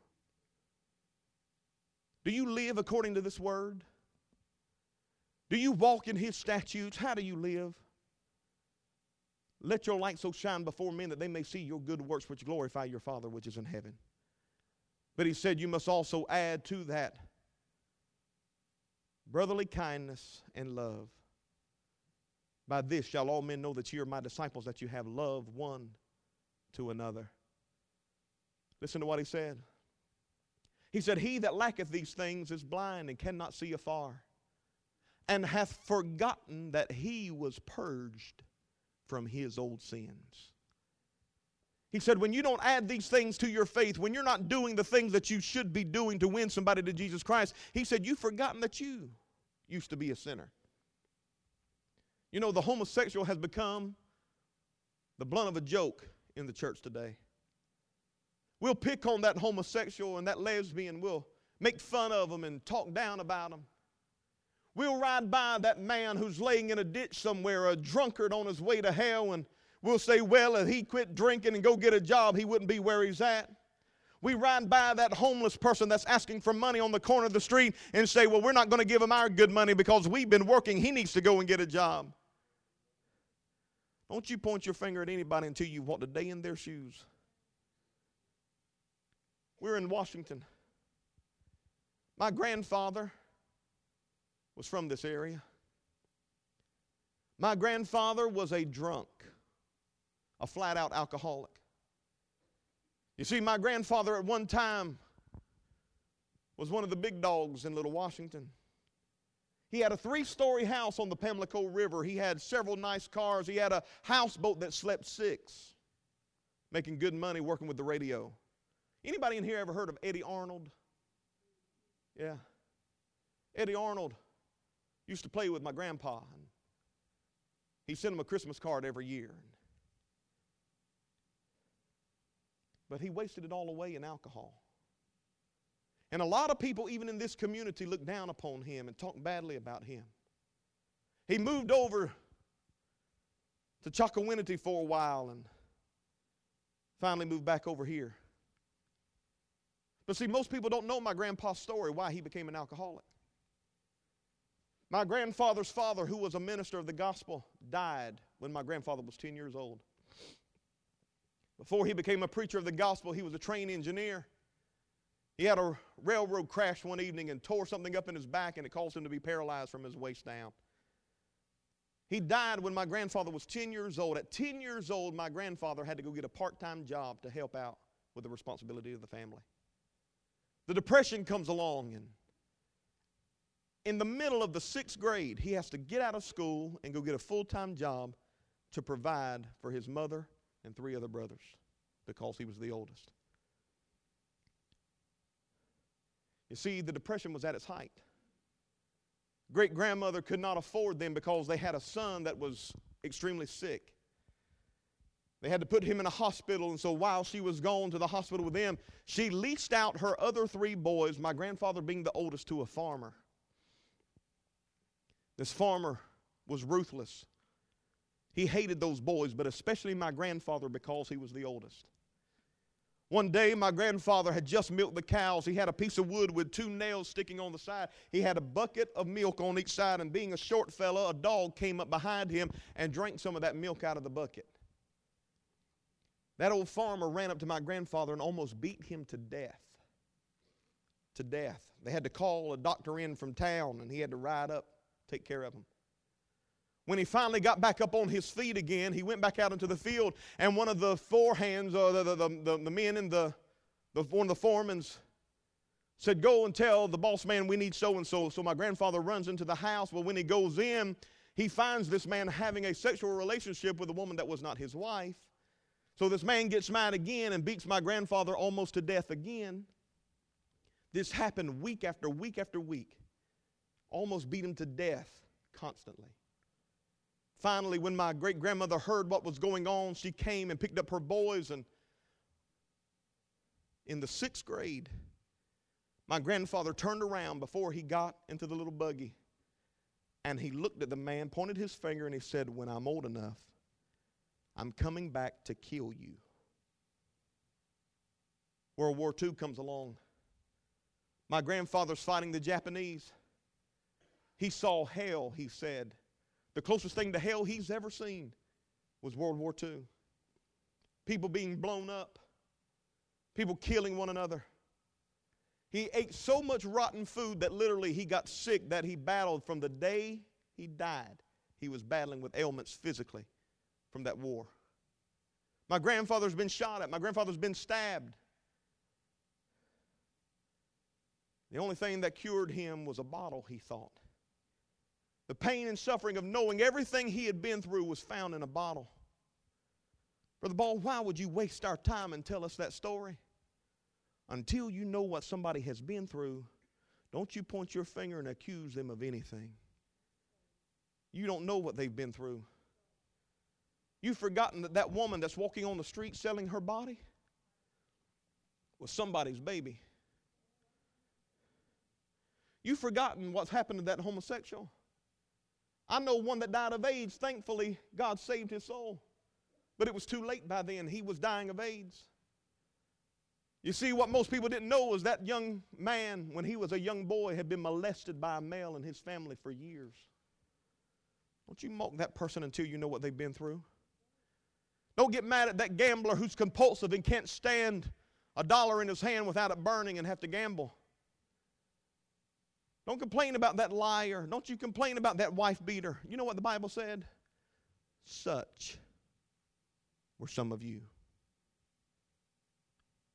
Do you live according to this word? Do you walk in his statutes? How do you live? Let your light so shine before men that they may see your good works which glorify your Father which is in heaven. But he said you must also add to that brotherly kindness and love. By this shall all men know that ye are my disciples, that you have love one to another. Listen to what he said. He said, he that lacketh these things is blind and cannot see afar, and hath forgotten that he was purged from his old sins. He said, when you don't add these things to your faith, when you're not doing the things that you should be doing to win somebody to Jesus Christ, he said, you've forgotten that you used to be a sinner. You know, the homosexual has become the blunt of a joke in the church today. We'll pick on that homosexual and that lesbian. We'll make fun of them and talk down about them. We'll ride by that man who's laying in a ditch somewhere, a drunkard on his way to hell, and we'll say, well, if he quit drinking and go get a job, he wouldn't be where he's at. We ride by that homeless person that's asking for money on the corner of the street and say, well, we're not going to give him our good money because we've been working. He needs to go and get a job. Don't you point your finger at anybody until you've walked a day in their shoes. We're in Washington. My grandfather was from this area. My grandfather was a drunk, a flat-out alcoholic. You see, my grandfather at one time was one of the big dogs in Little Washington. He had a three-story house on the Pamlico River. He had several nice cars. He had a houseboat that slept six, making good money working with the radio. Anybody in here ever heard of Eddie Arnold? Yeah. Eddie Arnold used to play with my grandpa. And he sent him a Christmas card every year. But he wasted it all away in alcohol. And a lot of people, even in this community, looked down upon him and talked badly about him. He moved over to Chocowinity for a while and finally moved back over here. But see, most people don't know my grandpa's story, why he became an alcoholic. My grandfather's father, who was a minister of the gospel, died when my grandfather was ten years old. Before he became a preacher of the gospel, he was a train engineer. He had a railroad crash one evening and tore something up in his back, and it caused him to be paralyzed from his waist down. He died when my grandfather was ten years old. At ten years old, my grandfather had to go get a part-time job to help out with the responsibility of the family. The Depression comes along, and in the middle of the sixth grade, he has to get out of school and go get a full-time job to provide for his mother and three other brothers because he was the oldest. You see, the Depression was at its height. Great-grandmother could not afford them because they had a son that was extremely sick. They had to put him in a hospital, and so while she was gone to the hospital with them, she leased out her other three boys, my grandfather being the oldest, to a farmer. This farmer was ruthless. He hated those boys, but especially my grandfather because he was the oldest. One day, my grandfather had just milked the cows. He had a piece of wood with two nails sticking on the side. He had a bucket of milk on each side, and being a short fella, a dog came up behind him and drank some of that milk out of the bucket. That old farmer ran up to my grandfather and almost beat him to death. To death. They had to call a doctor in from town, and he had to ride up, take care of him. When he finally got back up on his feet again, he went back out into the field, and one of the forehands, or the, the, the, the men in the, the, one of the foremans said, "Go and tell the boss man we need so-and-so." So my grandfather runs into the house. Well, when he goes in, he finds this man having a sexual relationship with a woman that was not his wife. So this man gets mad again and beats my grandfather almost to death again. This happened week after week after week. Almost beat him to death constantly. Finally, when my great-grandmother heard what was going on, she came and picked up her boys, and in the sixth grade, my grandfather turned around before he got into the little buggy, and he looked at the man, pointed his finger, and he said, "When I'm old enough, I'm coming back to kill you." World War Two comes along. My grandfather's fighting the Japanese. He saw hell, he said. The closest thing to hell he's ever seen was World War Two. People being blown up. People killing one another. He ate so much rotten food that literally he got sick, that he battled from the day he died. He was battling with ailments physically from that war. My grandfather's been shot at. My grandfather's been stabbed. The only thing that cured him was a bottle, he thought. The pain and suffering of knowing everything he had been through was found in a bottle. Brother Ball, why would you waste our time and tell us that story? Until you know what somebody has been through, don't you point your finger and accuse them of anything. You don't know what they've been through. You've forgotten that that woman that's walking on the street selling her body was somebody's baby. You've forgotten what's happened to that homosexual. I know one that died of AIDS. Thankfully, God saved his soul. But it was too late by then. He was dying of AIDS. You see, what most people didn't know was that young man, when he was a young boy, had been molested by a male in his family for years. Don't you mock that person until you know what they've been through. Don't get mad at that gambler who's compulsive and can't stand a dollar in his hand without it burning and have to gamble. Don't complain about that liar. Don't you complain about that wife beater. You know what the Bible said? Such were some of you.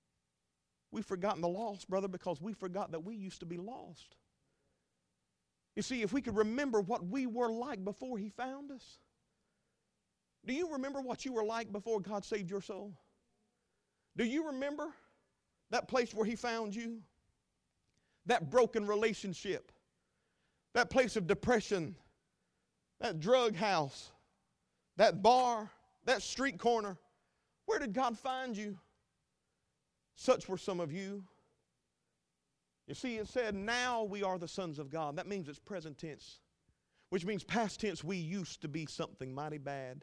We've forgotten the lost, brother, because we forgot that we used to be lost. You see, if we could remember what we were like before He found us. Do you remember what you were like before God saved your soul? Do you remember that place where He found you? That broken relationship, that place of depression, that drug house, that bar, that street corner. Where did God find you? Such were some of you. You see, it said, now we are the sons of God. That means it's present tense, which means past tense, we used to be something mighty bad.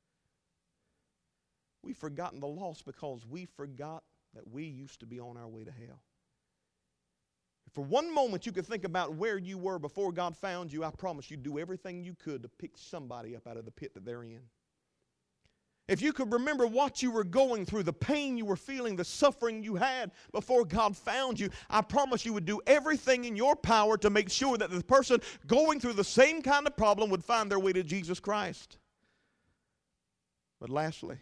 We've forgotten the loss because we forgot that we used to be on our way to hell. For one moment you could think about where you were before God found you, I promise you'd do everything you could to pick somebody up out of the pit that they're in. If you could remember what you were going through, the pain you were feeling, the suffering you had before God found you, I promise you would do everything in your power to make sure that the person going through the same kind of problem would find their way to Jesus Christ. But lastly,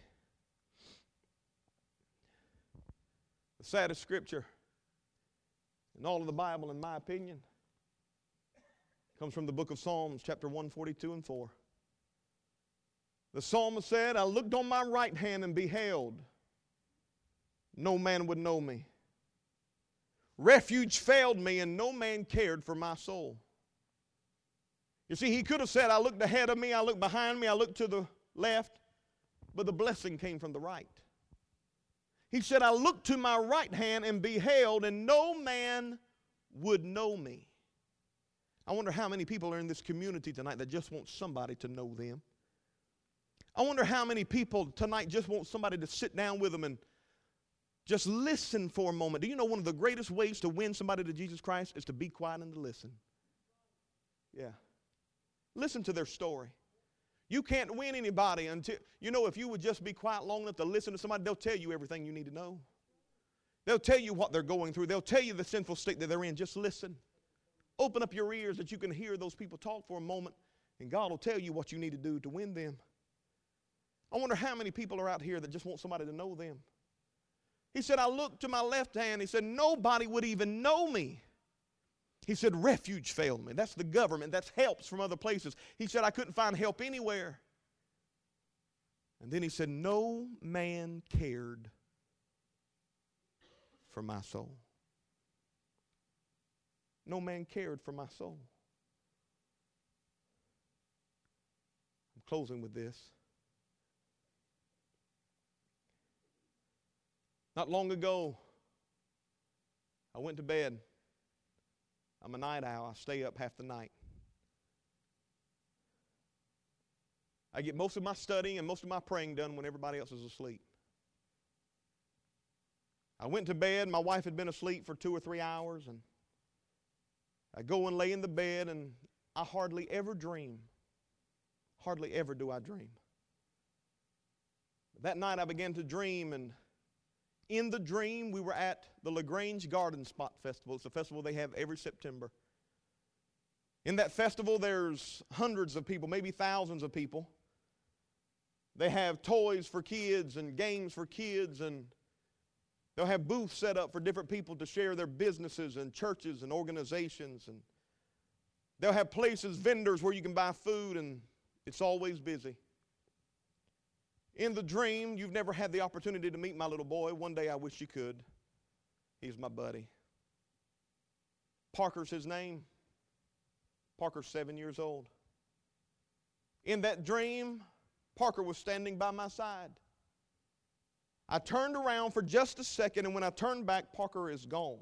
the saddest scripture in all of the Bible, in my opinion, comes from the book of Psalms, chapter one forty-two and four. The psalmist said, I looked on my right hand and beheld, no man would know me. Refuge failed me, and no man cared for my soul. You see, he could have said, I looked ahead of me, I looked behind me, I looked to the left, but the blessing came from the right. He said, I looked to my right hand and beheld, and no man would know me. I wonder how many people are in this community tonight that just want somebody to know them. I wonder how many people tonight just want somebody to sit down with them and just listen for a moment. Do you know one of the greatest ways to win somebody to Jesus Christ is to be quiet and to listen? Yeah. Listen to their story. You can't win anybody until, you know, if you would just be quiet long enough to listen to somebody, they'll tell you everything you need to know. They'll tell you what they're going through. They'll tell you the sinful state that they're in. Just listen. Open up your ears that you can hear those people talk for a moment, and God will tell you what you need to do to win them. I wonder how many people are out here that just want somebody to know them. He said, I looked to my left hand. He said, nobody would even know me. He said, refuge failed me. That's the government. That's helps from other places. He said, I couldn't find help anywhere. And then he said, no man cared for my soul. No man cared for my soul. I'm closing with this. Not long ago, I went to bed. I'm a night owl. I stay up half the night. I get most of my studying and most of my praying done when everybody else is asleep. I went to bed. My wife had been asleep for two or three hours, and I go and lay in the bed, and I hardly ever dream. Hardly ever do I dream. That night I began to dream, and in the dream, we were at the LaGrange Garden Spot Festival. It's a festival they have every September. In that festival, there's hundreds of people, maybe thousands of people. They have toys for kids and games for kids, and they'll have booths set up for different people to share their businesses and churches and organizations. And they'll have places, vendors, where you can buy food, and it's always busy. In the dream, you've never had the opportunity to meet my little boy. One day I wish you could. He's my buddy. Parker's his name. Parker's seven years old. In that dream, Parker was standing by my side. I turned around for just a second, and when I turned back, Parker is gone.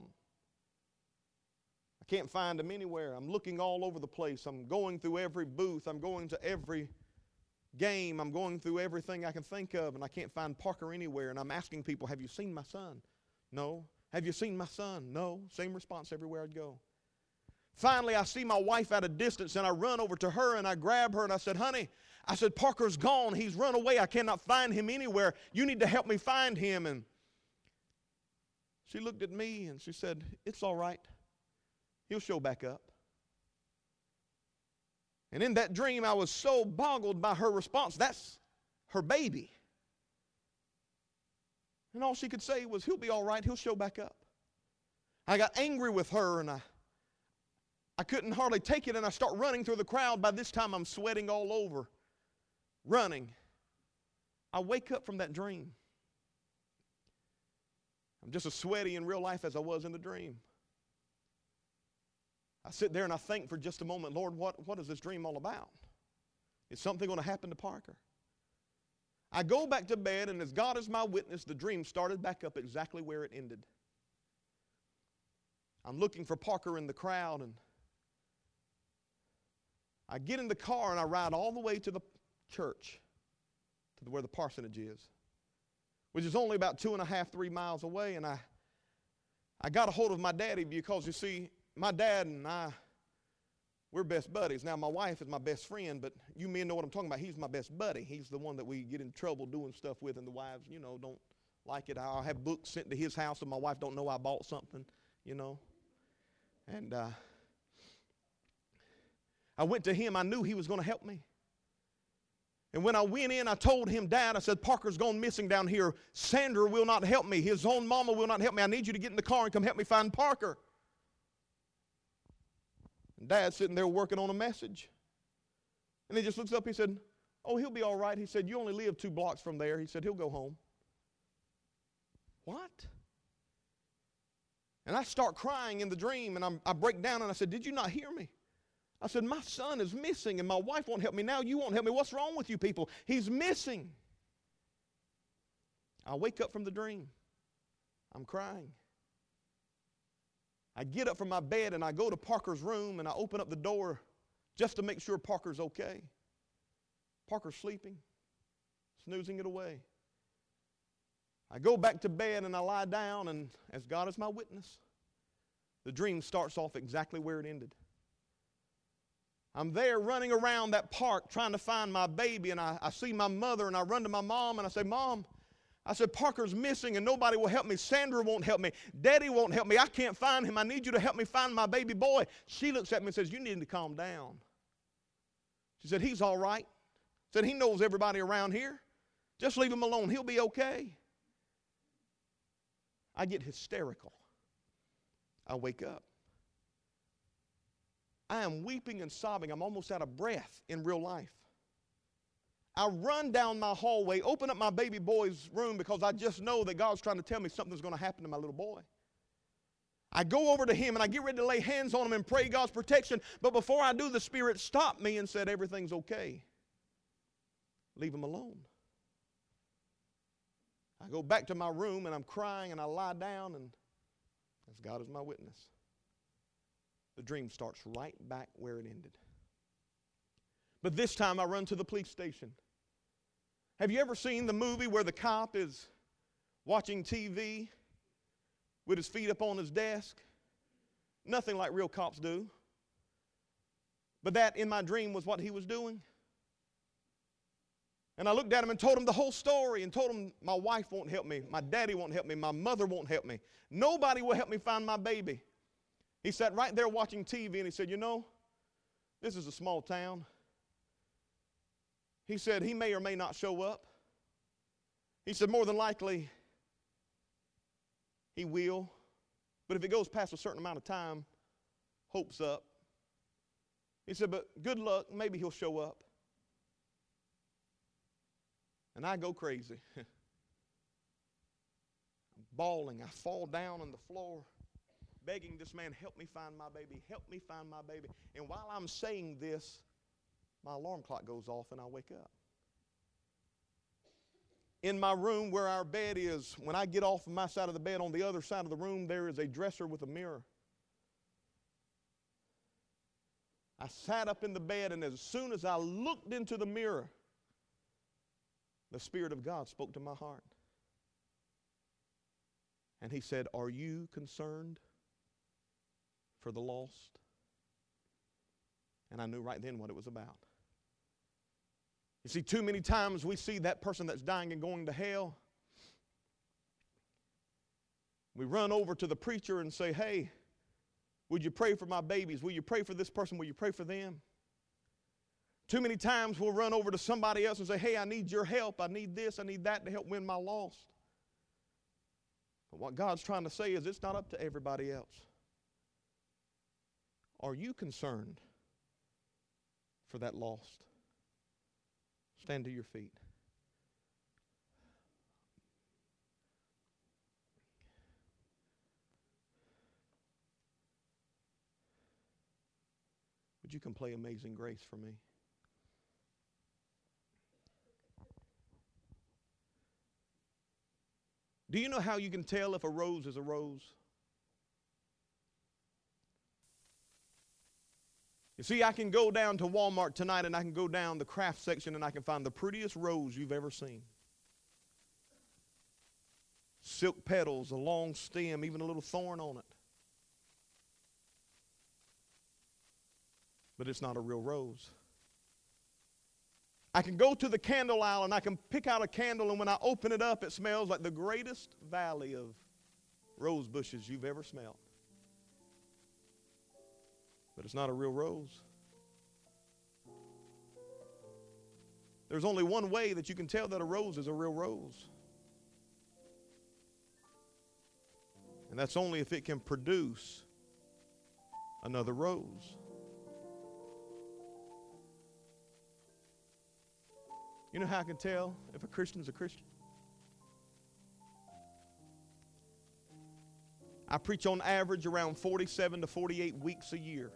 I can't find him anywhere. I'm looking all over the place. I'm going through every booth. I'm going to every game. I'm going through everything I can think of, and I can't find Parker anywhere. And I'm asking people, have you seen my son? No. Have you seen my son? No. Same response everywhere I'd go. Finally, I see my wife at a distance, and I run over to her, and I grab her, and I said, honey, I said, Parker's gone. He's run away. I cannot find him anywhere. You need to help me find him. And she looked at me, and she said, it's all right. He'll show back up. And in that dream, I was so boggled by her response. That's her baby. And all she could say was, he'll be all right. He'll show back up. I got angry with her, and I, I couldn't hardly take it, and I start running through the crowd. By this time, I'm sweating all over, running. I wake up from that dream. I'm just as sweaty in real life as I was in the dream. I sit there and I think for just a moment, Lord, what, what is this dream all about? Is something going to happen to Parker? I go back to bed, and as God is my witness, the dream started back up exactly where it ended. I'm looking for Parker in the crowd, and I get in the car and I ride all the way to the church, to where the parsonage is, which is only about two and a half, three miles away. And I, I got a hold of my daddy because, you see, my dad and I, we're best buddies. Now, my wife is my best friend, but you men know what I'm talking about. He's my best buddy. He's the one that we get in trouble doing stuff with, and the wives, you know, don't like it. I'll have books sent to his house, and my wife don't know I bought something, you know. And uh, I went to him. I knew he was going to help me. And when I went in, I told him, Dad, I said, Parker's gone missing down here. Sandra will not help me. His own mama will not help me. I need you to get in the car and come help me find Parker. And Dad's sitting there working on a message. And he just looks up. He said, oh, he'll be all right. He said, you only live two blocks from there. He said, he'll go home. What? And I start crying in the dream, and I'm, I break down, and I said, did you not hear me? I said, my son is missing, and my wife won't help me now. You won't help me. What's wrong with you people? He's missing. I wake up from the dream. I'm crying. I get up from my bed, and I go to Parker's room, and I open up the door just to make sure Parker's okay. Parker's sleeping, snoozing it away. I go back to bed, and I lie down, and as God is my witness, the dream starts off exactly where it ended. I'm there running around that park trying to find my baby, and I, I see my mother, and I run to my mom, and I say, Mom, I said, Parker's missing, and nobody will help me. Sandra won't help me. Daddy won't help me. I can't find him. I need you to help me find my baby boy. She looks at me and says, you need to calm down. She said, he's all right. Said, he knows everybody around here. Just leave him alone. He'll be okay. I get hysterical. I wake up. I am weeping and sobbing. I'm almost out of breath in real life. I run down my hallway, open up my baby boy's room because I just know that God's trying to tell me something's going to happen to my little boy. I go over to him and I get ready to lay hands on him and pray God's protection. But before I do, the Spirit stopped me and said, everything's okay. Leave him alone. I go back to my room and I'm crying and I lie down, and as God is my witness, the dream starts right back where it ended. But this time I run to the police station. Have you ever seen the movie where the cop is watching T V with his feet up on his desk? Nothing like real cops do. But that in my dream was what he was doing. And I looked at him and told him the whole story and told him my wife won't help me, my daddy won't help me, my mother won't help me. Nobody will help me find my baby. He sat right there watching T V and he said, you know, this is a small town. He said he may or may not show up. He said more than likely he will. But if it goes past a certain amount of time, hope's up. He said, but good luck, maybe he'll show up. And I go crazy. I'm bawling. I fall down on the floor, begging this man, help me find my baby, help me find my baby. And while I'm saying this, my alarm clock goes off and I wake up. In my room where our bed is, when I get off of my side of the bed, on the other side of the room, there is a dresser with a mirror. I sat up in the bed, and as soon as I looked into the mirror, the Spirit of God spoke to my heart. And He said, are you concerned for the lost? And I knew right then what it was about. You see, too many times we see that person that's dying and going to hell. We run over to the preacher and say, hey, would you pray for my babies? Will you pray for this person? Will you pray for them? Too many times we'll run over to somebody else and say, hey, I need your help. I need this. I need that to help win my lost. But what God's trying to say is it's not up to everybody else. Are you concerned for that lost? Stand to your feet. Would you come play Amazing Grace for me? Do you know how you can tell if a rose is a rose? You see, I can go down to Walmart tonight and I can go down the craft section and I can find the prettiest rose you've ever seen. Silk petals, a long stem, even a little thorn on it. But it's not a real rose. I can go to the candle aisle and I can pick out a candle, and when I open it up, it smells like the greatest valley of rose bushes you've ever smelled. But it's not a real rose. There's only one way that you can tell that a rose is a real rose. And that's only if it can produce another rose. You know how I can tell if a Christian's a Christian? I preach on average around forty-seven to forty-eight weeks a year.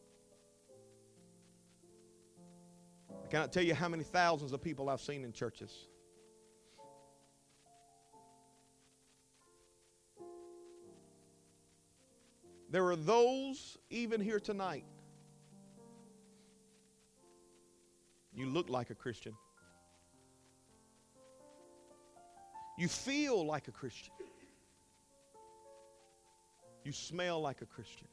I cannot tell you how many thousands of people I've seen in churches. There are those even here tonight. You look like a Christian. You feel like a Christian. You smell like a Christian.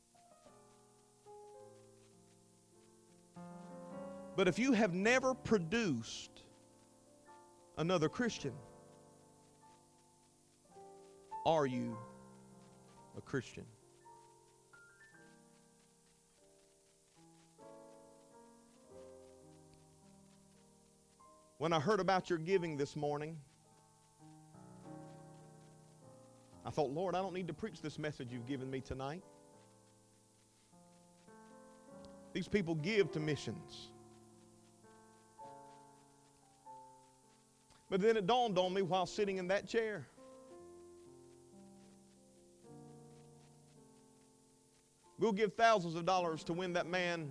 But if you have never produced another Christian, are you a Christian? When I heard about your giving this morning, I thought, Lord, I don't need to preach this message you've given me tonight. These people give to missions. But then it dawned on me while sitting in that chair. We'll give thousands of dollars to win that man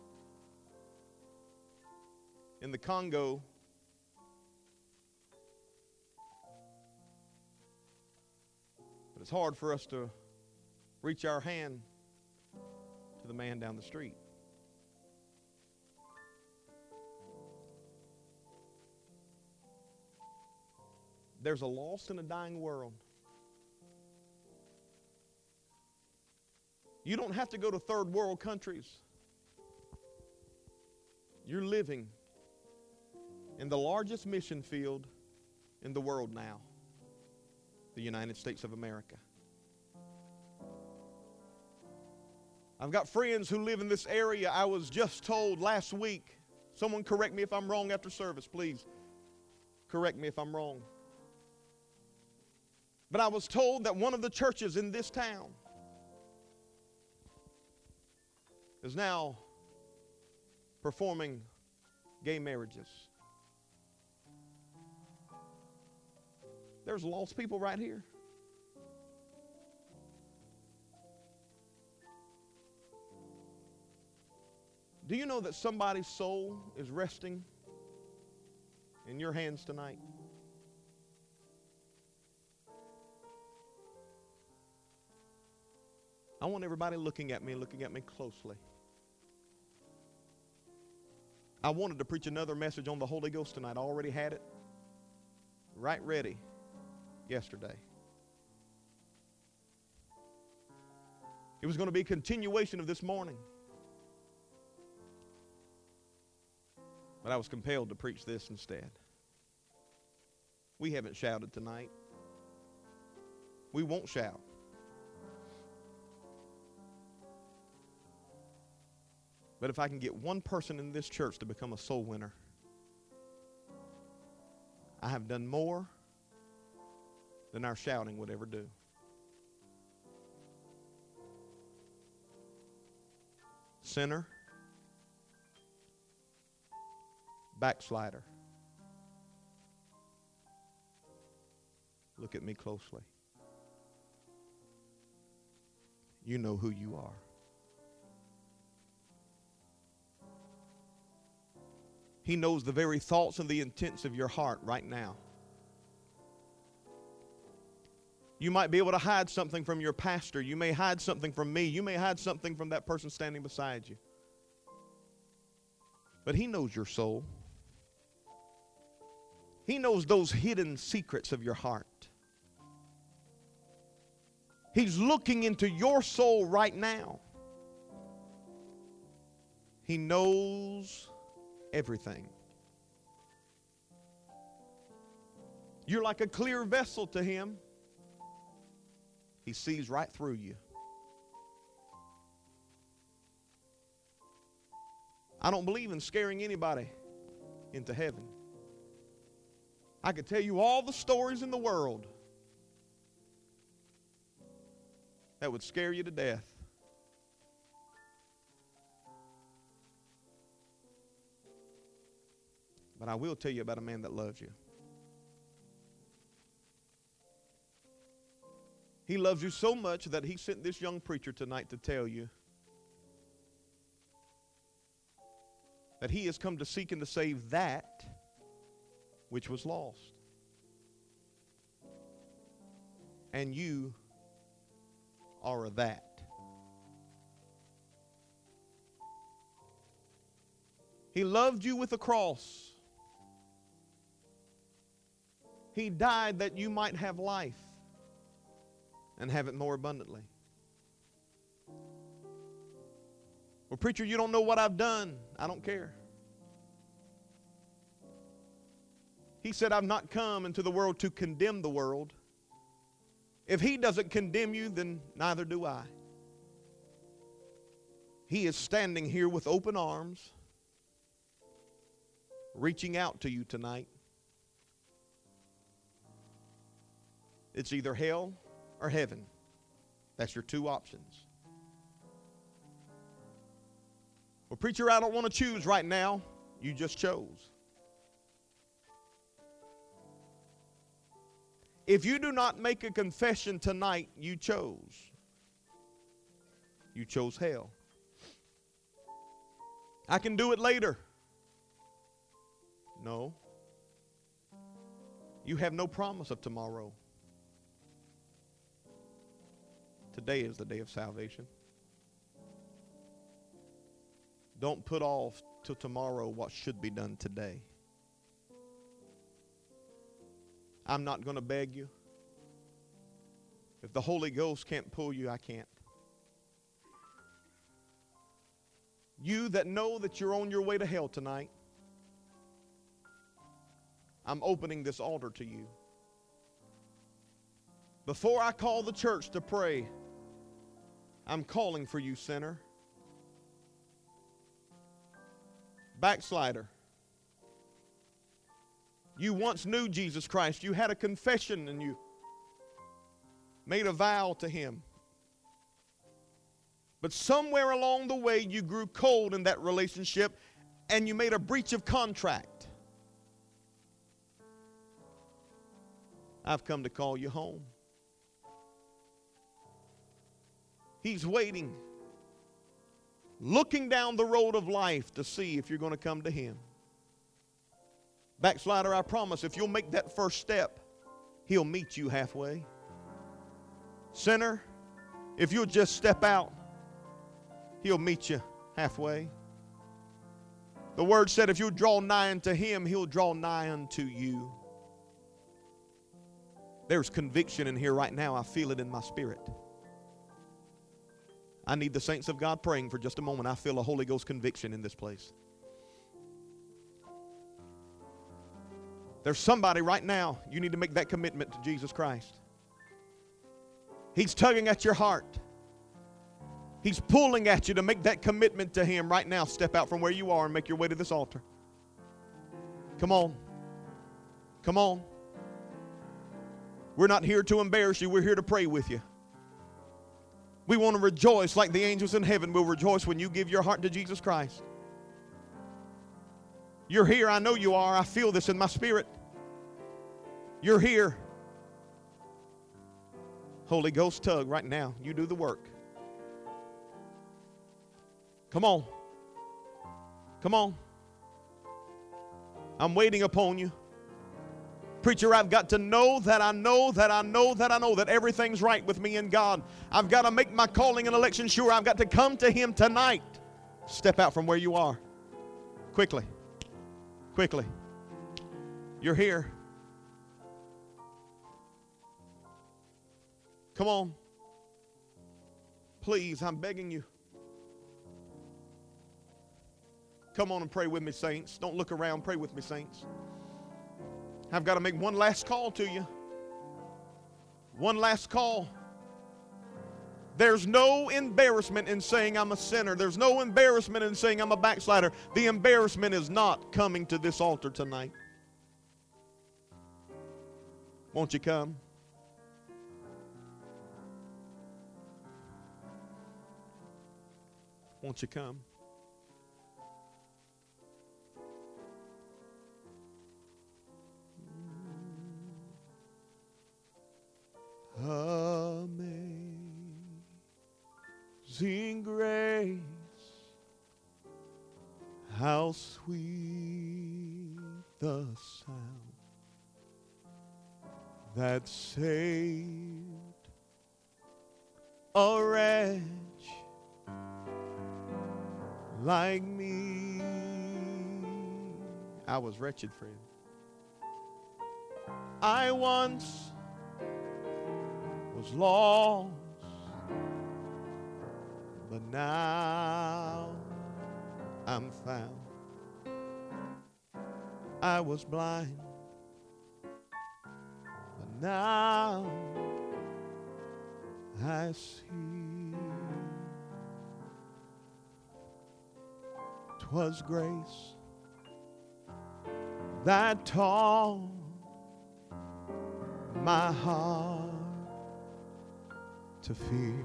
in the Congo but it's hard for us to reach our hand to the man down the street. There's a lost and a dying world. You don't have to go to third world countries. You're living in the largest mission field in the world now, the United States of America. I've got friends who live in this area. I was just told last week, someone correct me if I'm wrong after service, please. Correct me if I'm wrong. But I was told that one of the churches in this town is now performing gay marriages. There's lost people right here. Do you know that somebody's soul is resting in your hands tonight? I want everybody looking at me, looking at me closely. I wanted to preach another message on the Holy Ghost tonight. I already had it right ready yesterday. It was going to be a continuation of this morning. But I was compelled to preach this instead. We haven't shouted tonight. We won't shout. But if I can get one person in this church to become a soul winner, I have done more than our shouting would ever do. Sinner, backslider. Look at me closely. You know who you are. He knows the very thoughts and the intents of your heart right now. You might be able to hide something from your pastor. You may hide something from me. You may hide something from that person standing beside you. But He knows your soul. He knows those hidden secrets of your heart. He's looking into your soul right now. He knows everything. You're like a clear vessel to Him. He sees right through you. I don't believe in scaring anybody into heaven. I could tell you all the stories in the world that would scare you to death. But I will tell you about a man that loves you. He loves you so much that He sent this young preacher tonight to tell you that He has come to seek and to save that which was lost. And you are a that. He loved you with a cross. He died that you might have life and have it more abundantly. Well, preacher, you don't know what I've done. I don't care. He said, I've not come into the world to condemn the world. If He doesn't condemn you, then neither do I. He is standing here with open arms, reaching out to you tonight. It's either hell or heaven. That's your two options. Well, preacher, I don't want to choose right now. You just chose. If you do not make a confession tonight, you chose. You chose hell. I can do it later. No. You have no promise of tomorrow. Today is the day of salvation. Don't put off till tomorrow what should be done today. I'm not going to beg you. If the Holy Ghost can't pull you, I can't. You that know that you're on your way to hell tonight, I'm opening this altar to you. Before I call the church to pray, I'm calling for you, sinner. Backslider. You once knew Jesus Christ. You had a confession and you made a vow to Him. But somewhere along the way you grew cold in that relationship and you made a breach of contract. I've come to call you home. He's waiting, looking down the road of life to see if you're going to come to Him. Backslider, I promise, if you'll make that first step, He'll meet you halfway. Sinner, if you'll just step out, He'll meet you halfway. The Word said if you draw nigh unto Him, He'll draw nigh unto you. There's conviction in here right now. I feel it in my spirit. I need the saints of God praying for just a moment. I feel a Holy Ghost conviction in this place. There's somebody right now, you need to make that commitment to Jesus Christ. He's tugging at your heart. He's pulling at you to make that commitment to Him right now. Step out from where you are and make your way to this altar. Come on. Come on. We're not here to embarrass you. We're here to pray with you. We want to rejoice like the angels in heaven will rejoice when you give your heart to Jesus Christ. You're here. I know you are. I feel this in my spirit. You're here. Holy Ghost tug right now. You do the work. Come on. Come on. I'm waiting upon you. Preacher, I've got to know that I know that I know that I know that everything's right with me and God. I've got to make my calling and election sure. I've got to come to Him tonight. Step out from where you are. Quickly. Quickly. You're here. Come on. Please, I'm begging you. Come on and pray with me, saints. Don't look around. Pray with me, saints. I've got to make one last call to you. One last call. There's no embarrassment in saying I'm a sinner. There's no embarrassment in saying I'm a backslider. The embarrassment is not coming to this altar tonight. Won't you come? Won't you come? Amazing grace, how sweet the sound that saved a wretch like me. I was wretched, friend. I once was lost, but now I'm found. I was blind, but now I see. 'Twas grace that taught my heart to fear,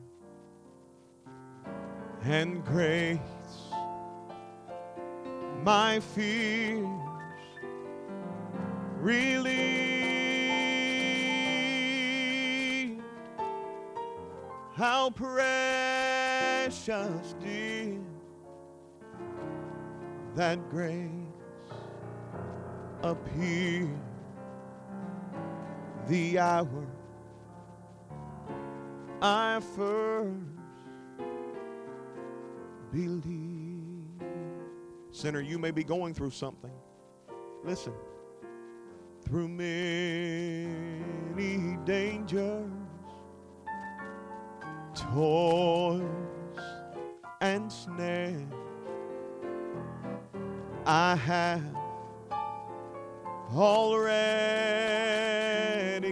and grace my fears relieved. How precious did that grace appear the hour I first believed. Sinner, you may be going through something. Listen. Through many dangers, toils, and snares, I have already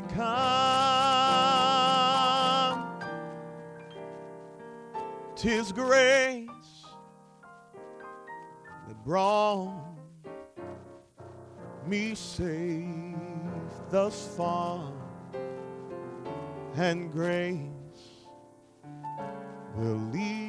come. 'Tis grace that brought me safe thus far, and grace will lead